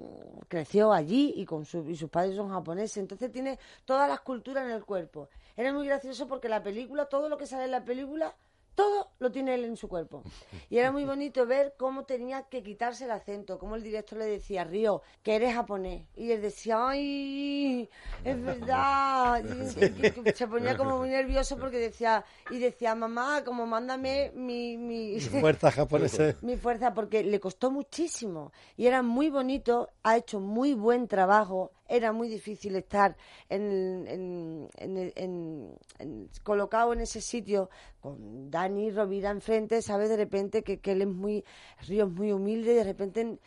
[SPEAKER 5] creció allí y con su, y sus padres son japoneses, entonces tiene todas las culturas en el cuerpo. Era muy gracioso porque la película, todo lo que sale en la película, todo lo tiene él en su cuerpo. Y era muy bonito ver cómo tenía que quitarse el acento, cómo el director le decía, Ryo, que eres japonés. Y él decía, ¡ay! Es verdad. Y, y, y se ponía como muy nervioso porque decía, y decía, mamá, como mándame mi... Mi,
[SPEAKER 6] mi fuerza japonesa.
[SPEAKER 5] Mi fuerza, porque le costó muchísimo. Y era muy bonito, ha hecho muy buen trabajo. Era muy difícil estar en, en, en, en, en, colocado en ese sitio con Dani Rovira enfrente, ¿sabes? De repente que, que él es muy, Ryo es muy humilde, y de repente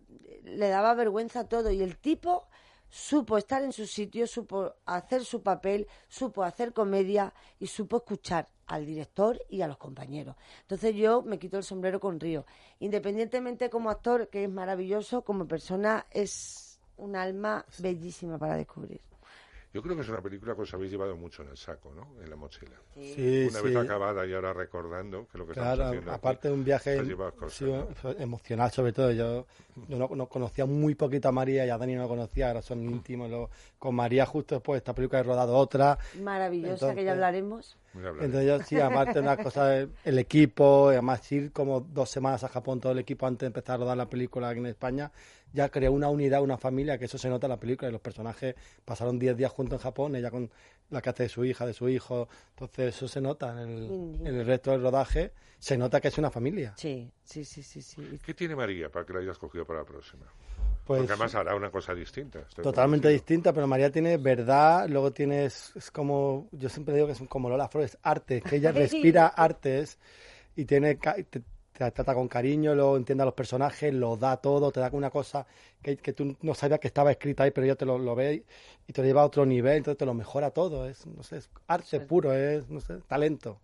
[SPEAKER 5] le daba vergüenza todo. Y el tipo supo estar en su sitio, supo hacer su papel, supo hacer comedia y supo escuchar al director y a los compañeros. Entonces yo me quito el sombrero con Ryo. Independientemente como actor, que es maravilloso, como persona es un alma bellísima para descubrir.
[SPEAKER 2] Yo creo que es una película que os habéis llevado mucho en el saco, ¿no? En la mochila.
[SPEAKER 6] Sí,
[SPEAKER 2] una
[SPEAKER 6] sí.
[SPEAKER 2] vez acabada y ahora recordando que lo que
[SPEAKER 6] claro,
[SPEAKER 2] estamos haciendo
[SPEAKER 6] aparte
[SPEAKER 2] aquí,
[SPEAKER 6] de un viaje
[SPEAKER 2] cosas,
[SPEAKER 6] sí,
[SPEAKER 2] ¿no?
[SPEAKER 6] emocional sobre todo. Yo, yo no, no conocía muy poquito a María y a Dani no lo conocía, ahora son íntimos. Lo, con María justo después de esta película he rodado otra.
[SPEAKER 5] Maravillosa,
[SPEAKER 6] entonces,
[SPEAKER 5] que ya hablaremos.
[SPEAKER 6] Entonces yo sí, aparte una cosa, el equipo, además ir como dos semanas a Japón todo el equipo antes de empezar a rodar la película aquí en España, ya creó una unidad, una familia, que eso se nota en la película, y los personajes pasaron diez días juntos en Japón, ella con la que hace de su hija, de su hijo, entonces eso se nota en el, en el resto del rodaje, se nota que es una familia.
[SPEAKER 5] Sí, sí, sí, sí, sí.
[SPEAKER 2] ¿Qué tiene María para que la hayas cogido para la próxima?
[SPEAKER 6] Pues,
[SPEAKER 2] porque además hará una cosa distinta.
[SPEAKER 6] Totalmente distinta, pero María tiene verdad, luego tienes, es como, yo siempre digo que es como Lola Flores, arte, que ella respira artes y tiene, te, te trata con cariño, luego entiende a los personajes, lo da todo, te da una cosa que, que tú no sabías que estaba escrita ahí, pero ella te lo, lo ve y te lo lleva a otro nivel, entonces te lo mejora todo, es, no sé, es arte puro, es, no sé, talento.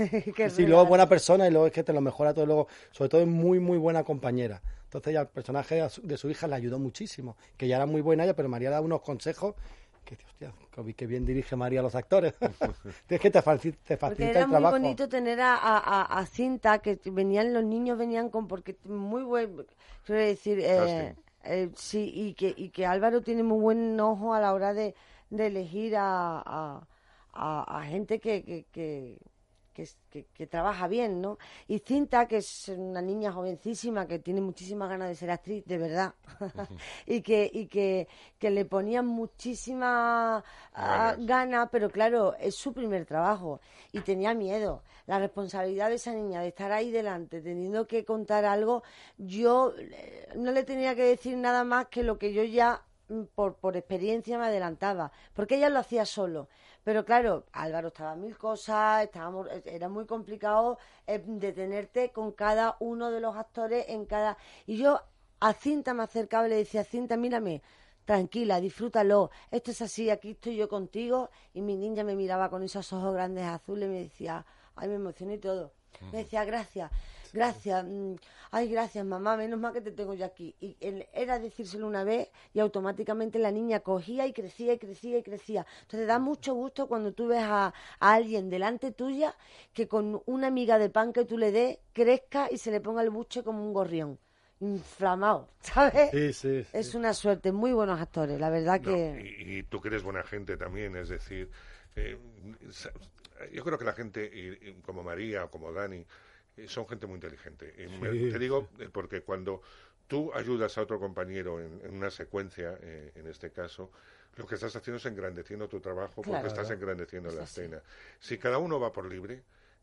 [SPEAKER 6] Y sí, luego es buena persona y luego es que te lo mejora todo, luego, sobre todo es muy, muy buena compañera. Entonces ella, el personaje de su hija le ayudó muchísimo, que ya era muy buena ella, pero María da unos consejos que, hostia, que bien dirige María a los actores. Es que te facilita, te facilita el trabajo.
[SPEAKER 5] Era muy bonito tener a, a, a Cinta, que venían, los niños venían con, porque muy buen, quiero decir, eh, eh, sí, y que, y que Álvaro tiene muy buen ojo a la hora de, de elegir a, a, a, a gente que... que, que Que, que, que trabaja bien, ¿no? Y Cinta, que es una niña jovencísima que tiene muchísimas ganas de ser actriz, de verdad, y que y que, que le ponían muchísima uh, gana, pero claro, es su primer trabajo y tenía miedo. La responsabilidad de esa niña de estar ahí delante, teniendo que contar algo, yo eh, no le tenía que decir nada más que lo que yo ya por, por experiencia me adelantaba, porque ella lo hacía solo. Pero claro, Álvaro estaba en mil cosas, estábamos, era muy complicado eh, detenerte con cada uno de los actores en cada... Y yo a Cinta me acercaba y le decía, Cinta, mírame, tranquila, disfrútalo, esto es así, aquí estoy yo contigo. Y mi niña me miraba con esos ojos grandes azules y me decía, ay, me emocioné y todo. Me decía, gracias, gracias, ay, gracias, mamá, menos mal que te tengo yo aquí. Y él, era decírselo una vez y automáticamente la niña cogía y crecía y crecía y crecía. Entonces da mucho gusto cuando tú ves a, a alguien delante tuya que con una miga de pan que tú le des crezca y se le ponga el buche como un gorrión. Inflamado, ¿sabes?
[SPEAKER 6] Sí, sí, sí.
[SPEAKER 5] Es una suerte, muy buenos actores, la verdad que...
[SPEAKER 2] No, y, y tú que eres buena gente también, es decir, eh, yo creo que la gente, y, y como María o como Dani, son gente muy inteligente. Y me,
[SPEAKER 6] Sí,
[SPEAKER 2] te digo, sí. Porque cuando tú ayudas a otro compañero en, en una secuencia, eh, en este caso, lo que estás haciendo es engrandeciendo tu trabajo, porque
[SPEAKER 5] Claro.
[SPEAKER 2] estás engrandeciendo
[SPEAKER 5] Es
[SPEAKER 2] la
[SPEAKER 5] así.
[SPEAKER 2] escena. Si cada uno va por libre,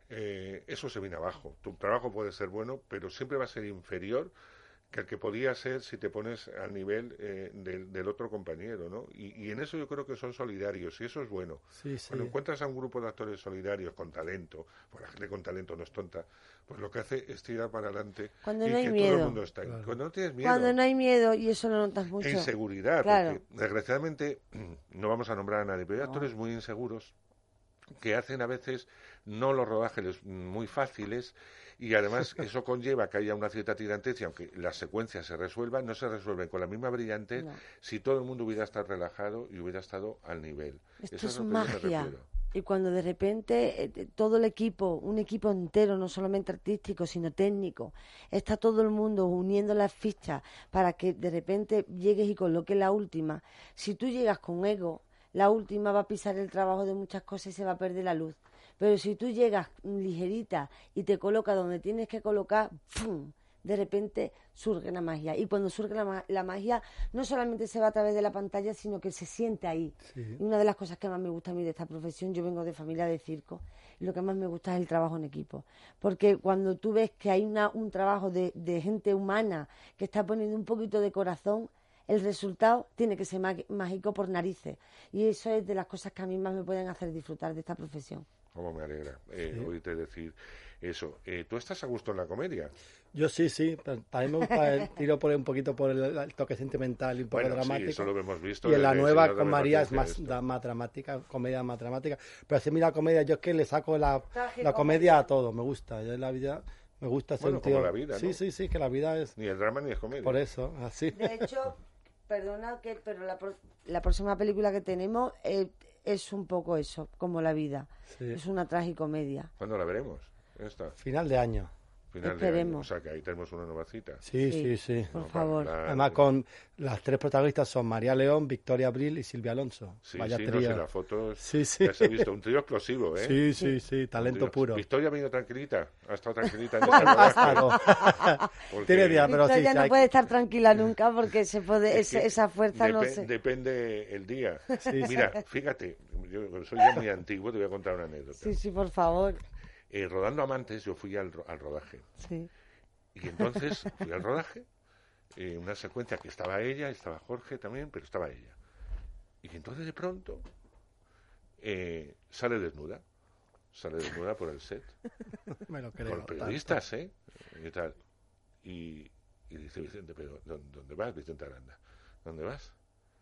[SPEAKER 2] eh, eso se viene abajo. Tu trabajo puede ser bueno, pero siempre va a ser inferior que el que podía ser si te pones al nivel eh, del, del otro compañero, ¿no? Y, y en eso yo creo que son solidarios, y eso es bueno.
[SPEAKER 6] Sí, sí.
[SPEAKER 2] Cuando encuentras a un grupo de actores solidarios con talento, pues la gente con talento no es tonta, pues lo que hace es tirar para adelante
[SPEAKER 5] Cuando
[SPEAKER 2] y
[SPEAKER 5] no hay
[SPEAKER 2] que
[SPEAKER 5] miedo.
[SPEAKER 2] todo el mundo está ahí.
[SPEAKER 6] Claro.
[SPEAKER 2] Cuando no tienes miedo,
[SPEAKER 5] Cuando no hay miedo, y eso lo notas mucho.
[SPEAKER 2] e inseguridad,
[SPEAKER 5] Claro.
[SPEAKER 2] porque desgraciadamente no vamos a nombrar a nadie, pero hay
[SPEAKER 5] No.
[SPEAKER 2] actores muy inseguros que hacen a veces no los rodajes muy fáciles, y además eso conlleva que haya una cierta tirantez, y aunque las secuencias se resuelvan, no se resuelven con la misma brillantez
[SPEAKER 5] No.
[SPEAKER 2] si todo el mundo hubiera estado relajado y hubiera estado al nivel.
[SPEAKER 5] Esto
[SPEAKER 2] Eso
[SPEAKER 5] es
[SPEAKER 2] lo que yo me
[SPEAKER 5] magia.
[SPEAKER 2] refiero.
[SPEAKER 5] Y cuando de repente eh, todo el equipo, un equipo entero, no solamente artístico, sino técnico, está todo el mundo uniendo las fichas para que de repente llegues y coloques la última. Si tú llegas con ego, la última va a pisar el trabajo de muchas cosas y se va a perder la luz. Pero si tú llegas ligerita y te colocas donde tienes que colocar, ¡pum!, de repente surge la magia. Y cuando surge la, ma- la magia, no solamente se va a través de la pantalla, sino que se siente ahí.
[SPEAKER 6] Sí.
[SPEAKER 5] Y una de las cosas que más me gusta a mí de esta profesión, yo vengo de familia de circo, y lo que más me gusta es el trabajo en equipo. Porque cuando tú ves que hay una, un trabajo de, de gente humana que está poniendo un poquito de corazón, el resultado tiene que ser mag- mágico por narices. Y eso es de las cosas que a mí más me pueden hacer disfrutar de esta profesión.
[SPEAKER 2] Cómo me alegra eh,
[SPEAKER 6] Sí.
[SPEAKER 2] oírte decir eso. Eh, ¿Tú estás a gusto en la comedia?
[SPEAKER 6] Yo sí, sí, pero también me gusta el tiro por un poquito por el, el toque sentimental y un poco
[SPEAKER 2] Bueno,
[SPEAKER 6] dramático.
[SPEAKER 2] sí, eso lo hemos visto.
[SPEAKER 6] Y en la
[SPEAKER 2] desde
[SPEAKER 6] nueva
[SPEAKER 2] Señor de
[SPEAKER 6] con
[SPEAKER 2] la
[SPEAKER 6] María es
[SPEAKER 2] Advertencia,
[SPEAKER 6] más,
[SPEAKER 2] esto.
[SPEAKER 6] da- más dramática, comedia más dramática. Pero si mira comedia, yo es que le saco la,
[SPEAKER 5] Traje
[SPEAKER 6] la
[SPEAKER 5] comedia.
[SPEAKER 6] comedia a todo, me gusta. Yo en la vida me gusta ese
[SPEAKER 2] Bueno,
[SPEAKER 6] sentido.
[SPEAKER 2] como la vida, ¿no?
[SPEAKER 6] Sí, sí, sí, que la vida es
[SPEAKER 2] Ni el drama ni es comedia.
[SPEAKER 6] por eso, así.
[SPEAKER 5] De hecho, perdona, que pero la, pro- la próxima película que tenemos eh, es un poco eso, como la vida.
[SPEAKER 6] Sí.
[SPEAKER 5] Es una tragicomedia.
[SPEAKER 2] ¿Cuándo la veremos? Esta.
[SPEAKER 6] Final de año.
[SPEAKER 2] Final
[SPEAKER 5] Esperemos.
[SPEAKER 2] de año. O sea, que ahí tenemos una nueva cita.
[SPEAKER 6] Sí, sí, sí.
[SPEAKER 5] Por
[SPEAKER 2] No,
[SPEAKER 5] favor.
[SPEAKER 2] para-
[SPEAKER 6] Además, con las tres protagonistas son María León, Victoria Abril y Silvia Alonso.
[SPEAKER 2] Sí,
[SPEAKER 6] Vaya
[SPEAKER 2] sí, no
[SPEAKER 6] trío.
[SPEAKER 2] sé, la foto
[SPEAKER 6] Sí, sí.
[SPEAKER 2] ya se ha visto. Un trío explosivo, ¿eh?
[SPEAKER 6] Sí, sí, sí, talento
[SPEAKER 2] Un trío.
[SPEAKER 6] puro.
[SPEAKER 2] Victoria ha venido tranquilita. Ha estado tranquilita en
[SPEAKER 6] Ha
[SPEAKER 2] esta
[SPEAKER 6] estado.
[SPEAKER 2] Porque-
[SPEAKER 6] Tiene días, pero sí,
[SPEAKER 5] Victoria
[SPEAKER 6] sí,
[SPEAKER 5] no
[SPEAKER 6] hay-
[SPEAKER 5] puede estar tranquila nunca porque se puede,
[SPEAKER 2] Es
[SPEAKER 5] ese-
[SPEAKER 2] que
[SPEAKER 5] esa fuerza no
[SPEAKER 2] depe-
[SPEAKER 5] se...
[SPEAKER 2] Depende el día.
[SPEAKER 6] Sí,
[SPEAKER 2] Mira, fíjate, yo soy ya muy antiguo, te voy a contar una anécdota.
[SPEAKER 5] Sí, sí, por favor.
[SPEAKER 2] Eh, rodando Amantes, yo fui al, ro- al rodaje.
[SPEAKER 5] Sí.
[SPEAKER 2] Y entonces fui al rodaje, eh, una secuencia que estaba ella, estaba Jorge también, pero estaba ella. Y entonces de pronto eh, sale desnuda, sale desnuda por el set,
[SPEAKER 6] Me lo creo.
[SPEAKER 2] con periodistas, ¿eh? Y tal. Y, y dice Vicente, pero ¿dó- ¿dónde vas, Vicente Aranda? ¿Dónde vas?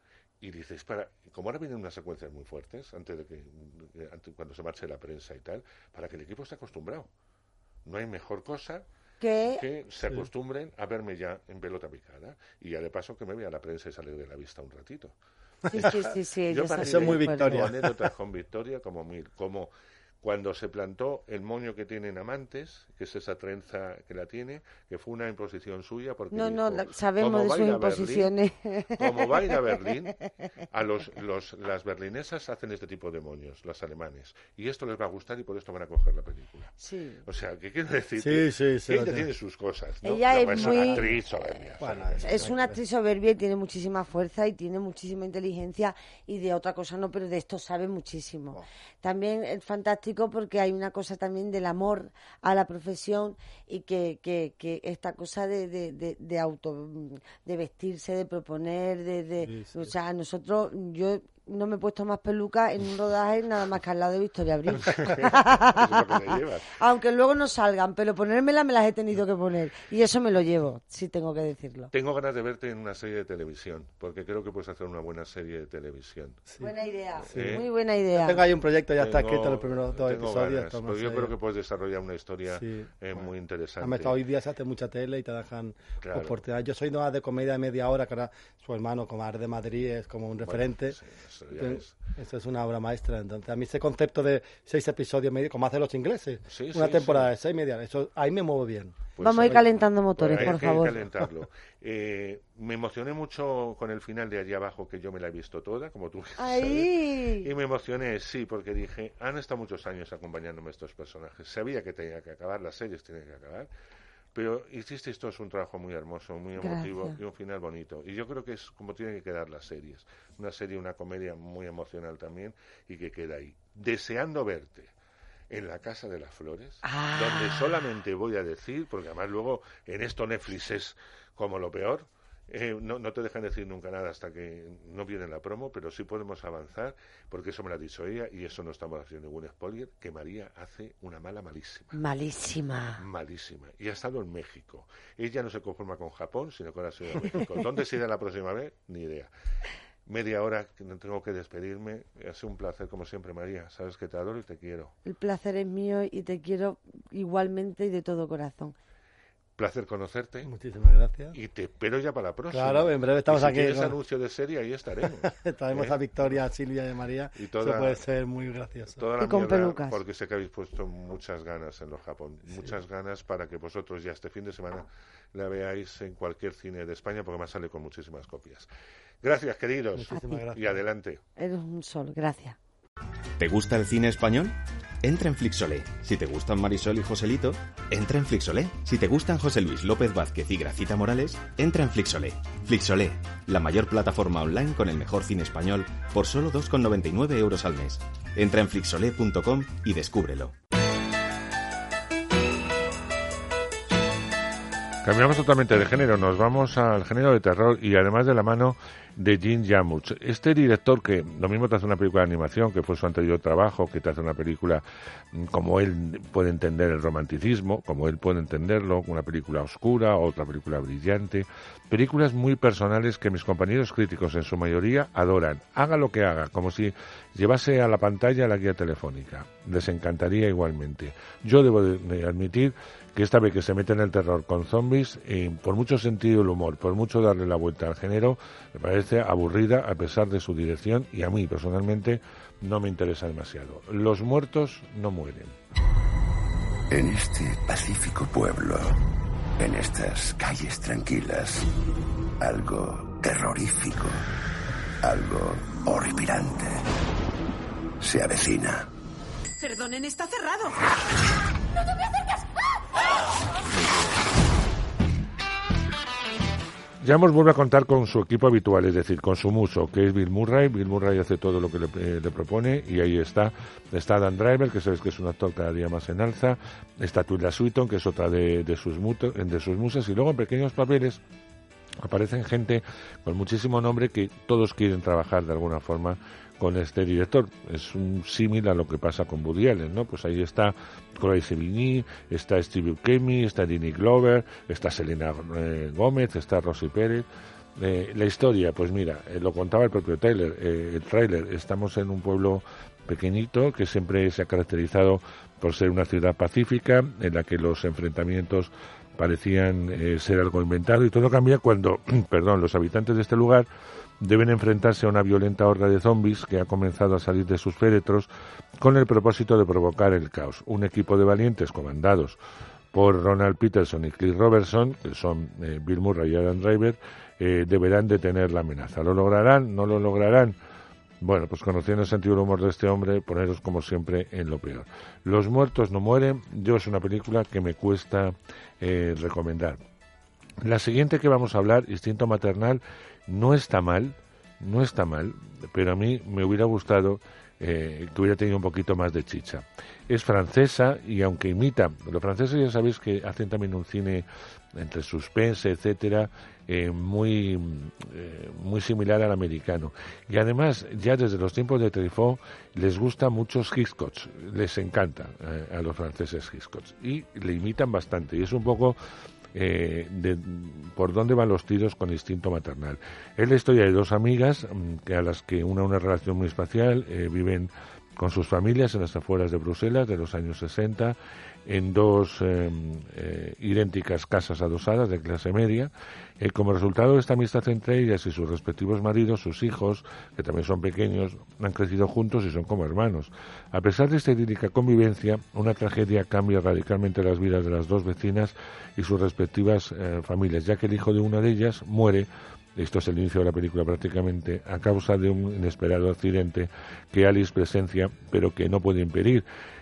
[SPEAKER 2] Y dice, es para, como ahora vienen unas secuencias muy fuertes, antes de que, eh, antes, cuando se marche la prensa y tal, para que el equipo esté acostumbrado. No hay mejor cosa
[SPEAKER 5] Que
[SPEAKER 2] que se acostumbren a verme ya en pelota picada y ya de paso que me vea la prensa y salir de la vista un ratito.
[SPEAKER 5] sí, sí, sí, sí.
[SPEAKER 2] Yo
[SPEAKER 5] ella
[SPEAKER 2] para
[SPEAKER 6] Eso es muy
[SPEAKER 5] fuerte.
[SPEAKER 6] Victoria.
[SPEAKER 2] Tengo anécdotas con Victoria como mil, como cuando se plantó el moño que tienen Amantes, que es esa trenza que la tiene, que fue una imposición suya porque
[SPEAKER 5] No, no,
[SPEAKER 2] dijo,
[SPEAKER 5] la- sabemos
[SPEAKER 2] "Como
[SPEAKER 5] de
[SPEAKER 2] va a
[SPEAKER 5] sus
[SPEAKER 2] ir a Berlín,
[SPEAKER 5] imposiciones.
[SPEAKER 2] como va a ir a Berlín, a los, los, las berlinesas hacen este tipo de moños, las alemanes, y esto les va a gustar y por esto van a coger la película.
[SPEAKER 5] Sí.
[SPEAKER 2] O sea, ¿qué quiero decir?
[SPEAKER 6] Sí, sí, sí,
[SPEAKER 2] Que
[SPEAKER 6] lo
[SPEAKER 2] ella
[SPEAKER 6] tengo.
[SPEAKER 2] tiene sus cosas, ¿no?
[SPEAKER 5] Ella
[SPEAKER 2] No,
[SPEAKER 5] es
[SPEAKER 2] una
[SPEAKER 5] muy-
[SPEAKER 2] actriz soberbia.
[SPEAKER 6] Bueno,
[SPEAKER 2] soberbia.
[SPEAKER 5] Es una actriz soberbia y tiene muchísima fuerza y tiene muchísima inteligencia y de otra cosa no, pero de esto sabe muchísimo.
[SPEAKER 6] Oh.
[SPEAKER 5] También es fantástico porque hay una cosa también del amor a la profesión y que, que, que esta cosa de, de, de, de auto, de vestirse, de proponer, de, de
[SPEAKER 6] Sí, sí.
[SPEAKER 5] o sea, nosotros, yo no me he puesto más peluca en un rodaje nada más que al lado de Victoria Abril.
[SPEAKER 2] Eso es lo que te llevas.
[SPEAKER 5] Aunque luego no salgan, pero ponérmela me las he tenido que poner. Y eso me lo llevo, sí tengo que decirlo.
[SPEAKER 2] Tengo ganas de verte en una serie de televisión, porque creo que puedes hacer una buena serie de televisión.
[SPEAKER 5] Buena idea,
[SPEAKER 2] Sí.
[SPEAKER 5] muy buena idea.
[SPEAKER 6] Tengo ahí un proyecto, ya está
[SPEAKER 2] Tengo-
[SPEAKER 6] escrito los primeros dos
[SPEAKER 2] tengo
[SPEAKER 6] episodios.
[SPEAKER 2] ganas,
[SPEAKER 6] estamos
[SPEAKER 2] porque yo
[SPEAKER 6] ahí.
[SPEAKER 2] creo que puedes desarrollar una historia
[SPEAKER 6] Sí.
[SPEAKER 2] eh, muy interesante.
[SPEAKER 6] Además, hoy día se hace mucha tele y te dejan
[SPEAKER 2] Claro.
[SPEAKER 6] oportunidades. Yo soy no de comedia de media hora, que ahora su hermano, como Ar de Madrid, es como un
[SPEAKER 2] Bueno,
[SPEAKER 6] referente.
[SPEAKER 2] sí, eso ya
[SPEAKER 6] Entonces,
[SPEAKER 2] es.
[SPEAKER 6] esto es una obra maestra. Entonces, a mí ese concepto de seis episodios, medio, como hacen los ingleses,
[SPEAKER 2] Sí,
[SPEAKER 6] una
[SPEAKER 2] sí,
[SPEAKER 6] temporada
[SPEAKER 2] sí.
[SPEAKER 6] de seis media, eso ahí me muevo bien.
[SPEAKER 2] Pues,
[SPEAKER 5] Vamos a ir
[SPEAKER 2] eh,
[SPEAKER 5] calentando motores,
[SPEAKER 2] pues hay
[SPEAKER 5] por
[SPEAKER 2] que
[SPEAKER 5] favor.
[SPEAKER 2] calentarlo. Eh, me emocioné mucho con el final de Allí Abajo, que yo me la he visto toda, como tú sabes.
[SPEAKER 5] ¡Ay!
[SPEAKER 2] Y me emocioné, sí, porque dije, han estado muchos años acompañándome estos personajes. Sabía que tenía que acabar, las series tenían que acabar, pero hicisteis todos un trabajo muy hermoso, muy emotivo
[SPEAKER 5] Gracias.
[SPEAKER 2] y un final bonito. Y yo creo que es como tienen que quedar las series. Una serie, una comedia muy emocional también y que queda ahí. Deseando verte en la Casa de las Flores,
[SPEAKER 5] Ah.
[SPEAKER 2] donde solamente voy a decir, porque además luego en esto Netflix es como lo peor, eh, no, no te dejan decir nunca nada hasta que no viene la promo, pero sí podemos avanzar, porque eso me lo ha dicho ella y eso no estamos haciendo ningún spoiler, que María hace una mala malísima.
[SPEAKER 5] Malísima.
[SPEAKER 2] Malísima. Y ha estado en México. Ella no se conforma con Japón, sino que ahora ha sido en México. ¿Dónde se irá la próxima vez? Ni idea. Media hora que no tengo que despedirme. Ha sido un placer, como siempre, María. Sabes que te adoro y te quiero.
[SPEAKER 5] El placer es mío y te quiero igualmente y de todo corazón.
[SPEAKER 2] Placer conocerte.
[SPEAKER 6] Muchísimas gracias.
[SPEAKER 2] Y te espero ya para la próxima.
[SPEAKER 6] Claro, en breve estamos
[SPEAKER 2] y si
[SPEAKER 6] aquí
[SPEAKER 2] tienes
[SPEAKER 6] con-
[SPEAKER 2] anuncio de serie, ahí estaremos.
[SPEAKER 6] Traemos
[SPEAKER 2] ¿Eh?
[SPEAKER 6] a Victoria, a Silvia y a María.
[SPEAKER 2] Y toda-
[SPEAKER 6] Eso puede ser muy gracioso.
[SPEAKER 2] Toda la
[SPEAKER 5] Y con
[SPEAKER 2] mierda,
[SPEAKER 5] pelucas.
[SPEAKER 2] porque sé que habéis puesto muchas ganas en los Japón. Muchas ganas para que vosotros ya este fin de semana la veáis en cualquier cine de España, porque más sale con muchísimas copias. Gracias, queridos.
[SPEAKER 6] Muchísimas gracias.
[SPEAKER 2] Y adelante.
[SPEAKER 5] Eres un sol, gracias.
[SPEAKER 12] ¿Te gusta el cine español? Entra en Flixolé. Si te gustan Marisol y Joselito, entra en Flixolé. Si te gustan José Luis López Vázquez y Gracita Morales, entra en Flixolé. Flixolé, la mayor plataforma online con el mejor cine español por solo dos con noventa y nueve euros al mes. Entra en flixolé punto com y descúbrelo.
[SPEAKER 2] Cambiamos totalmente de género, nos vamos al género de terror y además de la mano de Jim Jarmusch. Este director que lo mismo te hace una película de animación, que fue su anterior trabajo, que te hace una película como él puede entender el romanticismo, como él puede entenderlo, una película oscura, otra película brillante, películas muy personales que mis compañeros críticos en su mayoría adoran. Haga lo que haga, como si llevase a la pantalla la guía telefónica. Les encantaría igualmente. Yo debo de, de admitir que esta vez que se mete en el terror con zombies, eh, por mucho sentido el humor, por mucho darle la vuelta al género, me parece aburrida a pesar de su dirección y a mí personalmente no me interesa demasiado. Los muertos no mueren.
[SPEAKER 4] En este pacífico pueblo, en estas calles tranquilas, algo terrorífico, algo horripilante se avecina.
[SPEAKER 13] Perdonen, está cerrado.
[SPEAKER 10] ¡No te me acercas!
[SPEAKER 2] Jarmusch vuelve a contar con su equipo habitual, es decir, con su muso, que es Bill Murray. Bill Murray hace todo lo que le, eh, le propone y ahí está. Está Adam Driver, que sabes que es un actor cada día más en alza. Está Tilda Swinton, que es otra de, de, sus, muto, de sus musas. Y luego en pequeños papeles aparecen gente con muchísimo nombre que todos quieren trabajar de alguna forma con este director. Es un símil a lo que pasa con Woody Allen, ¿no? Pues ahí está Chloe Sevigny, está Steve Buscemi, está Danny Glover, está Selena eh, Gómez, está Rosy Pérez. Eh, la historia, pues mira, eh, lo contaba el propio Taylor, eh, el tráiler. Estamos en un pueblo pequeñito que siempre se ha caracterizado por ser una ciudad pacífica en la que los enfrentamientos parecían eh, ser algo inventado, y todo cambia cuando, perdón, los habitantes de este lugar deben enfrentarse a una violenta horda de zombies que ha comenzado a salir de sus féretros con el propósito de provocar el caos. Un equipo de valientes comandados por Ronald Peterson y Cliff Robertson, que son eh, Bill Murray y Adam Driver, eh, deberán detener la amenaza. ¿Lo lograrán? ¿No lo lograrán? Bueno, pues conociendo el sentido del humor de este hombre, poneros como siempre en lo peor. Los muertos no mueren. Yo es una película que me cuesta eh, recomendar. La siguiente que vamos a hablar, Instinto Maternal, no está mal, no está mal, pero a mí me hubiera gustado eh, que hubiera tenido un poquito más de chicha. Es francesa y aunque imita, los franceses ya sabéis que hacen también un cine entre suspense, etcétera, eh, muy eh, muy similar al americano. Y además, ya desde los tiempos de Truffaut les gusta mucho Hitchcock, les encanta eh, a los franceses Hitchcock y le imitan bastante, y es un poco Eh, de por dónde van los tiros con Instinto Maternal. Es la historia de dos amigas que a las que una una relación muy especial, eh, viven con sus familias en las afueras de Bruselas de los años sesenta en dos eh, eh, idénticas casas adosadas de clase media. Eh, como resultado de esta amistad entre ellas y sus respectivos maridos, sus hijos, que también son pequeños, han crecido juntos y son como hermanos. A pesar de esta idílica convivencia, una tragedia cambia radicalmente las vidas de las dos vecinas y sus respectivas eh, familias, ya que el hijo de una de ellas muere. Esto es el inicio de la película prácticamente, a causa de un inesperado accidente que Alice presencia, pero que no puede impedir.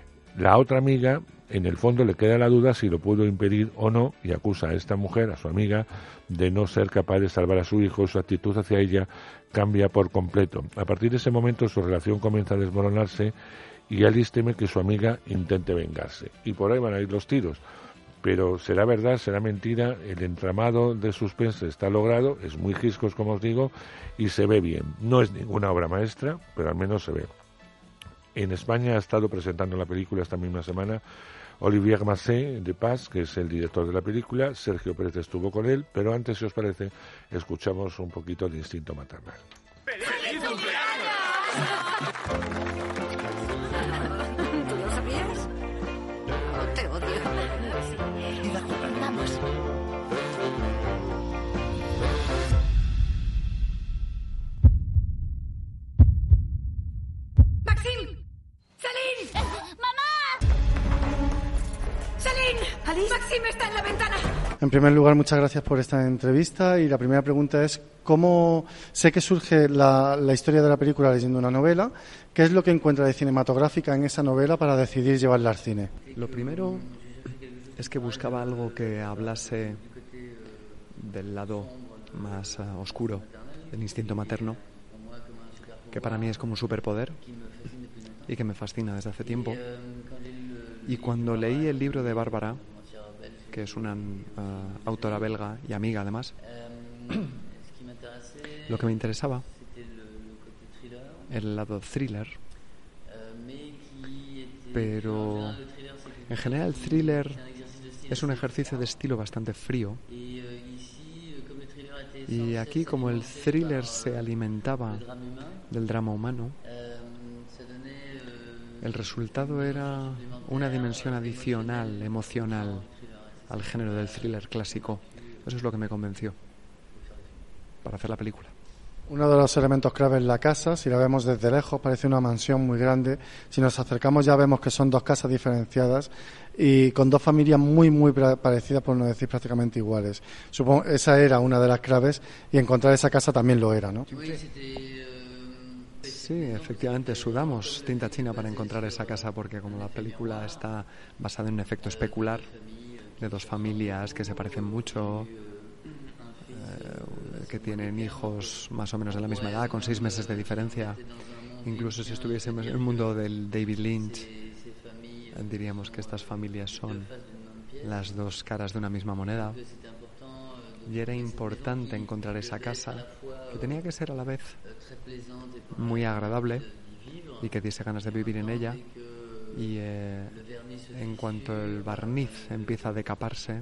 [SPEAKER 2] La otra amiga, en el fondo, le queda la duda si lo pudo impedir o no, y acusa a esta mujer, a su amiga, de no ser capaz de salvar a su hijo, y su actitud hacia ella cambia por completo. A partir de ese momento su relación comienza a desmoronarse y Alice teme que su amiga intente vengarse. Y por ahí van a ir los tiros. Pero será verdad, será mentira, el entramado de suspense está logrado, es muy Hitchcock, como os digo, y se ve bien. No es ninguna obra maestra, pero al menos se ve. En España ha estado presentando la película esta misma semana Olivier Massé de Paz, que es el director de la película. Sergio Pérez estuvo con él, pero antes, si os parece, escuchamos un poquito de Instinto Maternal.
[SPEAKER 10] ¡Feliz cumpleaños!
[SPEAKER 8] ¿Tú lo sabías? Oh, te odio. Vamos.
[SPEAKER 13] ¡Maxim! ¡Celine!
[SPEAKER 10] ¡Mamá!
[SPEAKER 13] ¡Celine! ¿Alice? ¡Maxim está en la ventana!
[SPEAKER 3] En primer lugar, muchas gracias por esta entrevista, y la primera pregunta es ¿cómo sé que surge la, la historia de la película leyendo una novela? ¿Qué es lo que encuentra de cinematográfica en esa novela para decidir llevarla al cine?
[SPEAKER 14] Lo primero es que buscaba algo que hablase del lado más uh, oscuro del instinto materno, que para mí es como un superpoder y que me fascina desde hace tiempo. Y cuando leí el libro de Bárbara, que es una uh, autora belga y amiga además, lo que me interesaba era el lado thriller, pero en general el thriller es un ejercicio de estilo bastante frío, y aquí, como el thriller se alimentaba del drama humano, el resultado era una dimensión adicional, emocional, al género del thriller clásico. Eso es lo que me convenció para hacer la película.
[SPEAKER 3] Uno de los elementos clave es la casa. Si la vemos desde lejos parece una mansión muy grande. Si nos acercamos ya vemos que son dos casas diferenciadas y con dos familias muy muy parecidas, por no decir prácticamente iguales. Supongo esa era una de las claves y encontrar esa casa también lo era, ¿no?
[SPEAKER 14] Sí, efectivamente, sudamos tinta china para encontrar esa casa porque como la película está basada en un efecto especular de dos familias que se parecen mucho, eh, que tienen hijos más o menos de la misma edad, con seis meses de diferencia, incluso si estuviésemos en el mundo del David Lynch, diríamos que estas familias son las dos caras de una misma moneda. Y era importante encontrar esa casa que tenía que ser a la vez muy agradable y que diese ganas de vivir en ella. Y eh, en cuanto el barniz empieza a decaparse,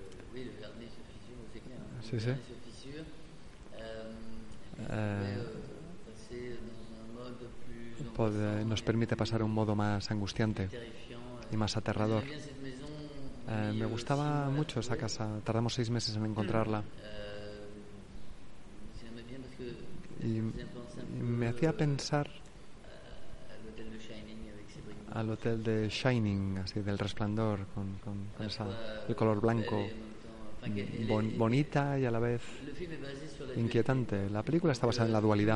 [SPEAKER 14] sí, sí, eh, pod- nos permite pasar a un modo más angustiante y más aterrador. Eh, me gustaba mucho esa casa, tardamos seis meses en encontrarla y, y me hacía pensar al hotel de Shining, así del Resplandor, con, con, con esa, el color blanco, bon, bonita y a la vez inquietante. La película está basada en la dualidad,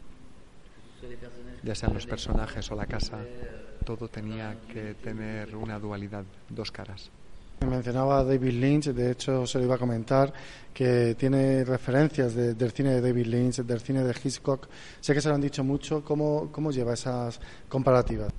[SPEAKER 14] ya sean los personajes o la casa, todo tenía que tener una dualidad, dos caras.
[SPEAKER 3] Mencionaba a David Lynch, de hecho se lo iba a comentar, que tiene referencias de, del cine de David Lynch, del cine de Hitchcock. Sé que se lo han dicho mucho. ¿Cómo, cómo lleva esas comparativas?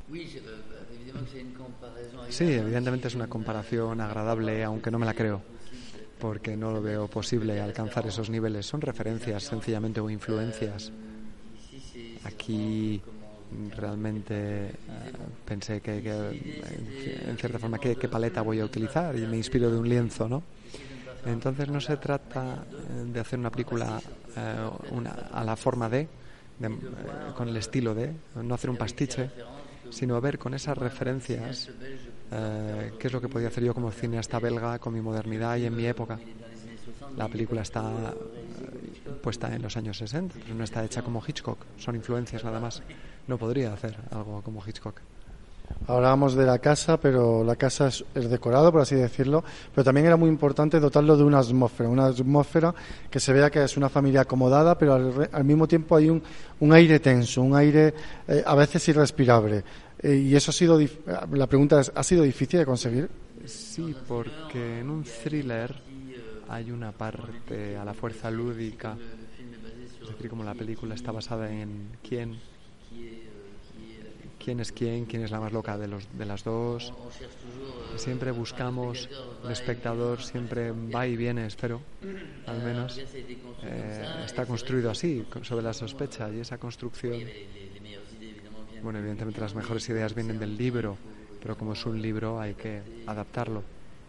[SPEAKER 14] Sí, evidentemente es una comparación agradable, aunque no me la creo, porque no lo veo posible alcanzar esos niveles. Son referencias sencillamente o influencias. Aquí realmente eh, pensé que, que en cierta forma qué, qué paleta voy a utilizar y me inspiro de un lienzo, ¿no? Entonces no se trata de hacer una película eh, una, a la forma de, de eh, con el estilo de, no hacer un pastiche, sino ver con esas referencias eh, qué es lo que podía hacer yo como cineasta belga con mi modernidad y en mi época. La película está eh, puesta en los años sesenta, pero no está hecha como Hitchcock, son influencias nada más. No podría hacer algo como Hitchcock.
[SPEAKER 3] Hablábamos de la casa, pero la casa es, es decorado, por así decirlo, pero también era muy importante dotarlo de una atmósfera, una atmósfera que se vea que es una familia acomodada, pero al, al mismo tiempo hay un, un aire tenso, un aire eh, a veces irrespirable. Eh, y eso ha sido, la pregunta es, ¿ha sido difícil de conseguir?
[SPEAKER 14] Sí, porque en un thriller hay una parte a la fuerza lúdica, es decir, como la película está basada en quién quién es quién, quién es la más loca de los de las dos. Siempre buscamos, el espectador siempre va y viene, espero, al menos. Eh, está construido así, sobre la sospecha, y esa construcción, bueno, evidentemente las mejores ideas vienen del libro, pero como es un libro hay que adaptarlo.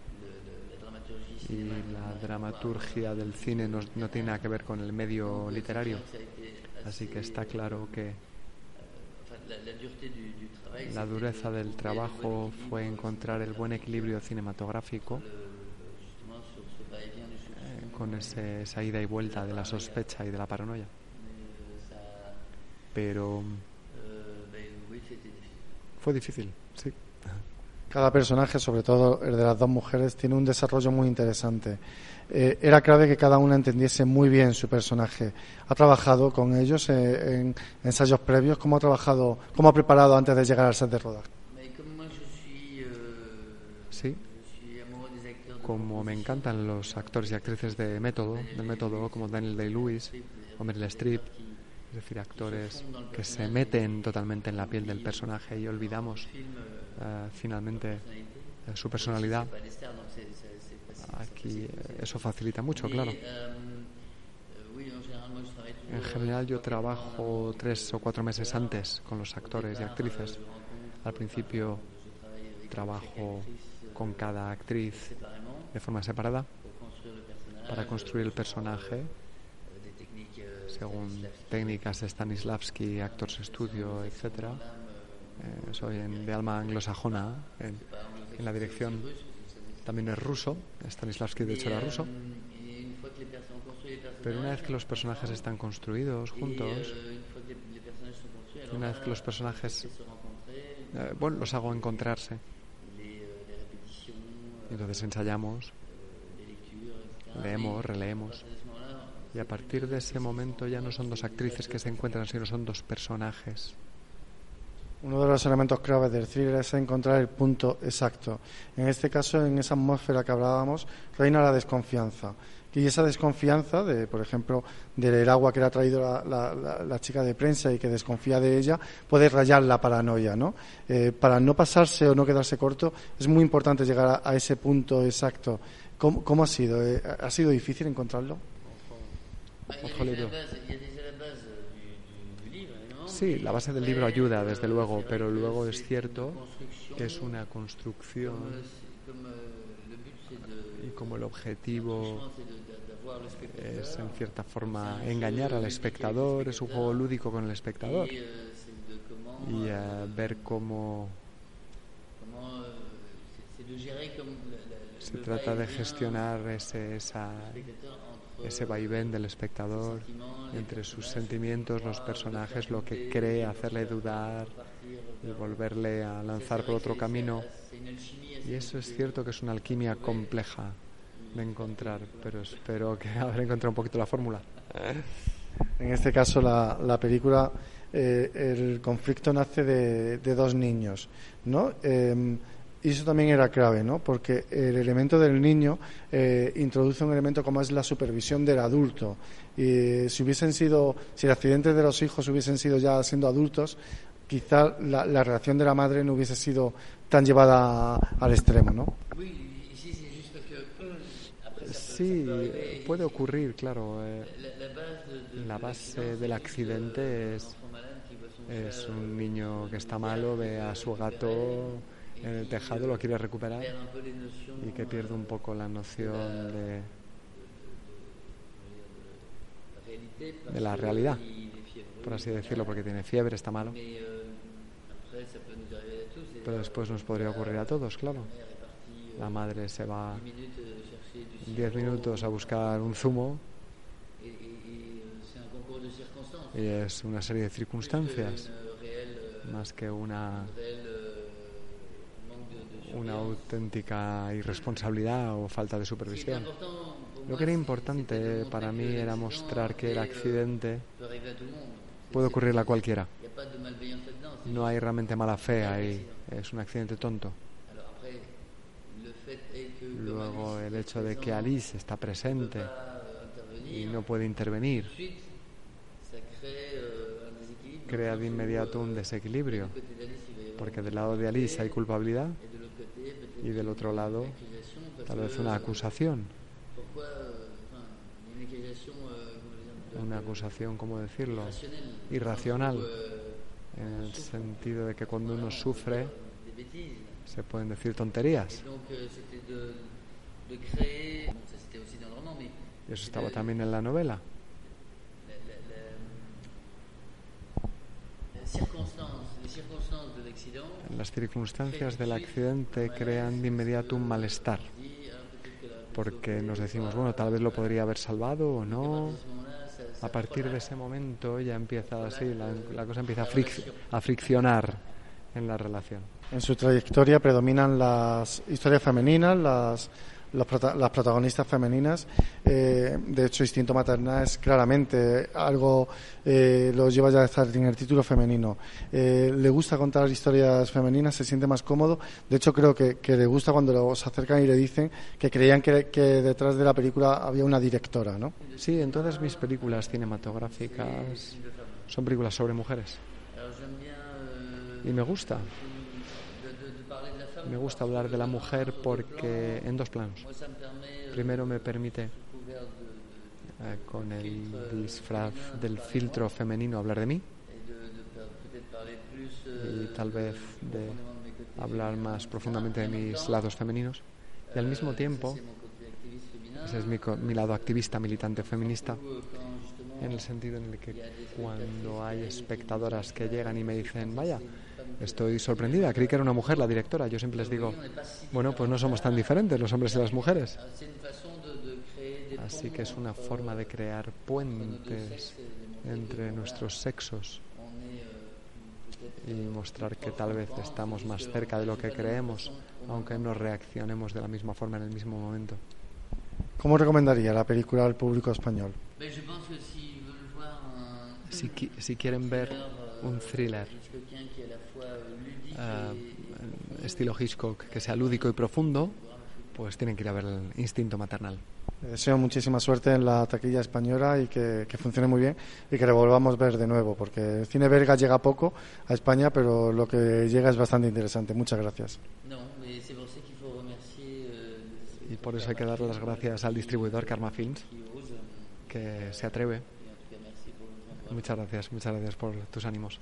[SPEAKER 14] Y la dramaturgia del cine no, no tiene nada que ver con el medio literario, así que está claro que la dureza del trabajo fue encontrar el buen equilibrio cinematográfico eh, con ese, esa ida y vuelta de la sospecha y de la paranoia. Pero fue difícil, sí.
[SPEAKER 3] Cada personaje, sobre todo el de las dos mujeres, tiene un desarrollo muy interesante. Eh, era clave que cada una entendiese muy bien su personaje. ¿Ha trabajado con ellos eh, en ensayos previos? ¿Cómo ha trabajado, cómo ha preparado antes de llegar al set de rodaje?
[SPEAKER 14] Sí. Como me encantan los actores y actrices de método, del método, como Daniel Day-Lewis o Meryl Streep, es decir, actores que se meten totalmente en la piel del personaje y olvidamos uh, finalmente uh, su personalidad. Aquí uh, eso facilita mucho, claro. En general yo trabajo tres o cuatro meses antes con los actores y actrices. Al principio trabajo con cada actriz de forma separada para construir el personaje según técnicas de Stanislavski, Actors Studio, etcétera. Eh, soy en, de alma anglosajona en, en la dirección. También es ruso, Stanislavski de hecho era ruso. Pero una vez que los personajes están construidos juntos, una vez que los personajes, eh, bueno, los hago encontrarse, entonces ensayamos, leemos, releemos, y a partir de ese momento ya no son dos actrices que se encuentran, sino son dos personajes.
[SPEAKER 3] Uno de los elementos claves del thriller es encontrar el punto exacto. En este caso, en esa atmósfera que hablábamos, reina la desconfianza. Y esa desconfianza, de, por ejemplo, del agua que le ha traído la, la, la, la chica de prensa y que desconfía de ella, puede rayar la paranoia, ¿no? Eh, para no pasarse o no quedarse corto, es muy importante llegar a, a ese punto exacto. ¿Cómo, cómo ha sido? Eh, ¿Ha sido difícil encontrarlo?
[SPEAKER 14] Ojo, libro. Sí, la base del libro ayuda, desde luego, pero luego es cierto que es una construcción y como el objetivo es en cierta forma engañar al espectador, es un juego lúdico con el espectador y uh, ver cómo se trata de gestionar ese, esa, ese vaivén del espectador entre sus sentimientos, los personajes, lo que cree, hacerle dudar y volverle a lanzar por otro camino. Y eso es cierto que es una alquimia compleja de encontrar, pero espero que haber encontrado un poquito la fórmula.
[SPEAKER 3] En este caso, la, la película, eh, el conflicto nace de, de dos niños, ¿no? Eh, y eso también era clave, ¿no? Porque el elemento del niño eh, introduce un elemento como es la supervisión del adulto. Y si hubiesen sido, si el accidente de los hijos hubiesen sido ya siendo adultos, quizá la, la reacción de la madre no hubiese sido tan llevada al extremo, ¿no?
[SPEAKER 14] Sí, puede ocurrir, claro. Eh, la base del accidente es, es un niño que está malo, ve a su gato en el tejado, lo quiere recuperar y que pierde un poco la noción de, de la realidad, por así decirlo, porque tiene fiebre, está malo. Pero después nos podría ocurrir a todos, claro. La madre se va diez minutos a buscar un zumo y es una serie de circunstancias más que una una auténtica irresponsabilidad o falta de supervisión. Lo que era importante para mí era mostrar que el accidente puede ocurrirle a cualquiera. No hay realmente mala fe ahí, es un accidente tonto. Luego el hecho de que Alice está presente y no puede intervenir crea de inmediato un desequilibrio, porque del lado de Alice hay culpabilidad y del otro lado tal vez una acusación. Una acusación, ¿cómo decirlo? Irracional, en el sentido de que cuando uno sufre se pueden decir tonterías. Y eso estaba también en la novela. Las circunstancias del accidente crean de inmediato un malestar, porque nos decimos, bueno, tal vez lo podría haber salvado o no. A partir de ese momento ya empieza así, la, la cosa empieza a, fric- a friccionar en la relación.
[SPEAKER 3] En su trayectoria predominan las historias femeninas, las, las, prota- las protagonistas femeninas. Eh, de hecho, Instinto Maternal es claramente algo, eh, lo lleva ya a estar en el título femenino. Eh, le gusta contar historias femeninas, se siente más cómodo. De hecho, creo que, que le gusta cuando se acercan y le dicen que creían que, que detrás de la película había una directora, ¿no?
[SPEAKER 14] Sí, en todas mis películas cinematográficas son películas sobre mujeres. Y me gusta. Me gusta hablar de la mujer porque en dos planos. Primero me permite, eh, con el disfraz del filtro femenino, hablar de mí y tal vez de hablar más profundamente de mis lados femeninos. Y al mismo tiempo, ese es mi, mi lado activista, militante, feminista, en el sentido en el que cuando hay espectadoras que llegan y me dicen, vaya, estoy sorprendida, creí que era una mujer la directora. Yo siempre les digo, bueno, pues no somos tan diferentes los hombres y las mujeres. Así que es una forma de crear puentes entre nuestros sexos y mostrar que tal vez estamos más cerca de lo que creemos, aunque no reaccionemos de la misma forma en el mismo momento.
[SPEAKER 3] ¿Cómo recomendaría la película al público español?
[SPEAKER 14] Si, si quieren ver un thriller uh, estilo Hitchcock que sea lúdico y profundo, pues tienen que ir a ver el Instinto Maternal.
[SPEAKER 3] Deseo muchísima suerte en la taquilla española y que, que funcione muy bien y que le volvamos a ver de nuevo, porque el cine belga llega poco a España, pero lo que llega es bastante interesante. Muchas gracias.
[SPEAKER 14] Y por eso hay que dar las gracias al distribuidor Karma Films, que se atreve. Muchas gracias, muchas gracias por tus ánimos.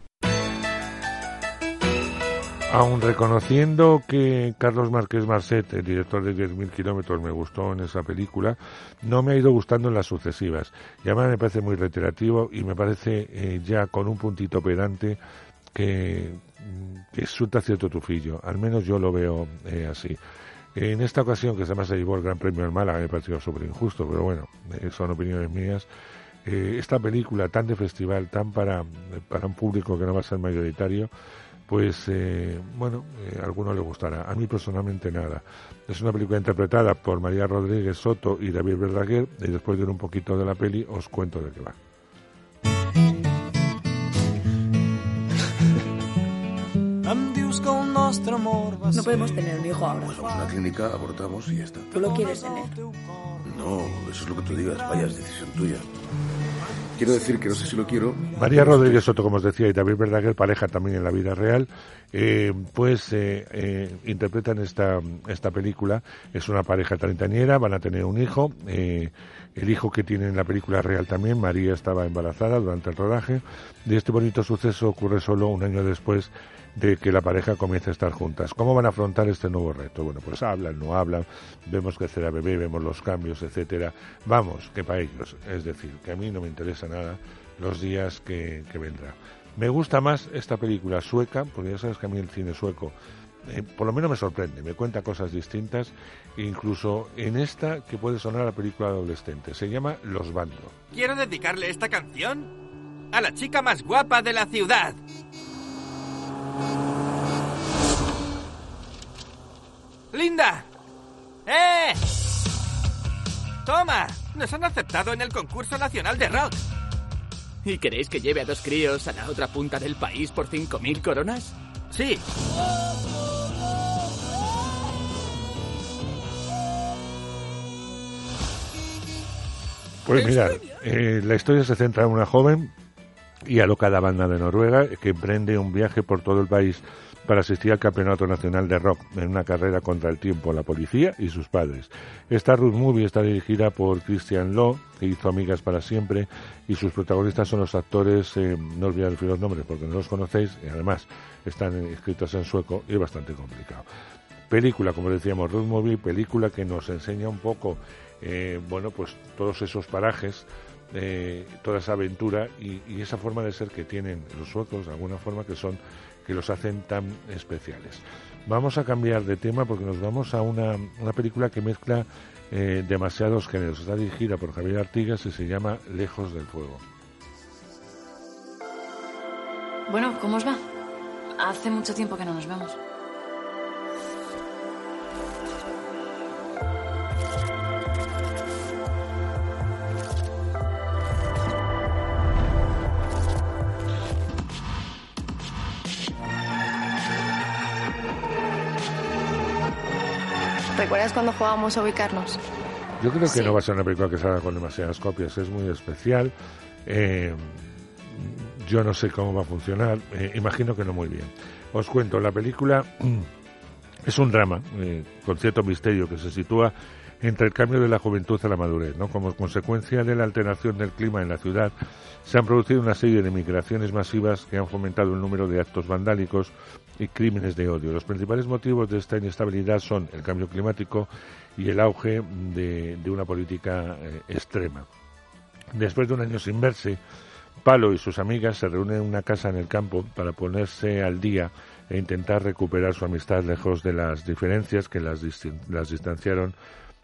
[SPEAKER 2] Aun reconociendo que Carlos Marqués Marcet, el director de diez mil kilómetros, me gustó en esa película, no me ha ido gustando en las sucesivas. Y además me parece muy reiterativo y me parece eh, ya con un puntito pedante que, que resulta cierto tufillo. Al menos yo lo veo eh, así. En esta ocasión, que además se llevó el Gran Premio del Málaga, me ha parecido súper injusto, pero bueno, eh, son opiniones mías. Eh, esta película tan de festival, tan para, para un público que no va a ser mayoritario, pues eh, bueno, eh, a alguno le gustará. A mí personalmente nada. Es una película interpretada por María Rodríguez Soto y David Verdaguer, y después de ver un poquito de la peli os cuento de qué va.
[SPEAKER 11] No podemos tener un hijo ahora.
[SPEAKER 15] Pues vamos a una clínica, abortamos y ya está.
[SPEAKER 11] ¿Tú lo quieres tener?
[SPEAKER 15] No, eso es lo que tú digas, vaya, es decisión tuya. Quiero decir que no sé si lo quiero.
[SPEAKER 2] María Rodríguez Soto, como os decía, y David Verdaguer, pareja también en la vida real, eh, pues eh, eh, interpretan esta esta película. Es una pareja treintañera, van a tener un hijo. Eh, el hijo que tiene en la película real también, María estaba embarazada durante el rodaje. Y este bonito suceso ocurre solo un año después de que la pareja comience a estar juntas. ¿Cómo van a afrontar este nuevo reto? Bueno, pues hablan, no hablan, vemos crecer a bebé, vemos los cambios, etcétera. Vamos, que para ellos, es decir, que a mí no me interesa nada los días que, que vendrá. Me gusta más esta película sueca, porque ya sabes que a mí el cine sueco eh, por lo menos me sorprende, me cuenta cosas distintas, incluso en esta que puede sonar a película adolescente. Se llama Los Bando.
[SPEAKER 16] Quiero dedicarle esta canción a la chica más guapa de la ciudad. ¡Linda! ¡Eh! ¡Toma! Nos han aceptado en el concurso nacional de rock.
[SPEAKER 17] ¿Y queréis que lleve a dos críos a la otra punta del país por cinco mil coronas?
[SPEAKER 16] Sí.
[SPEAKER 2] Pues mirad, eh, la historia se centra en una joven y alocada banda de Noruega que emprende un viaje por todo el país para asistir al Campeonato Nacional de Rock en una carrera contra el tiempo, la policía y sus padres. Esta road movie está dirigida por Christian Loh, que hizo Amigas para siempre, y sus protagonistas son los actores, eh, no olvidar los nombres porque no los conocéis, y además están escritos en sueco y es bastante complicado. Película, como decíamos, road movie, película que nos enseña un poco, eh, bueno, pues todos esos parajes, eh, toda esa aventura y, y esa forma de ser que tienen los suecos, de alguna forma que son que los hacen tan especiales. Vamos a cambiar de tema porque nos vamos a una, una película que mezcla eh, demasiados géneros. Está dirigida por Javier Artigas y se llama Lejos del Fuego.
[SPEAKER 18] Bueno, ¿cómo os va? Hace mucho tiempo que no nos vemos.
[SPEAKER 11] ¿Recuerdas cuando jugábamos a ubicarnos?
[SPEAKER 2] Yo creo que
[SPEAKER 11] Sí.
[SPEAKER 2] no va a ser una película que salga con demasiadas copias, es muy especial. Eh, yo no sé cómo va a funcionar, eh, imagino que no muy bien. Os cuento, la película es un drama eh, con cierto misterio que se sitúa entre el cambio de la juventud a la madurez, ¿no? Como consecuencia de la alteración del clima en la ciudad, se han producido una serie de migraciones masivas que han fomentado el número de actos vandálicos y crímenes de odio. Los principales motivos de esta inestabilidad son el cambio climático y el auge de, de una política eh, extrema. Después de un año sin verse, Palo y sus amigas se reúnen en una casa en el campo para ponerse al día e intentar recuperar su amistad lejos de las diferencias que las, distin- las distanciaron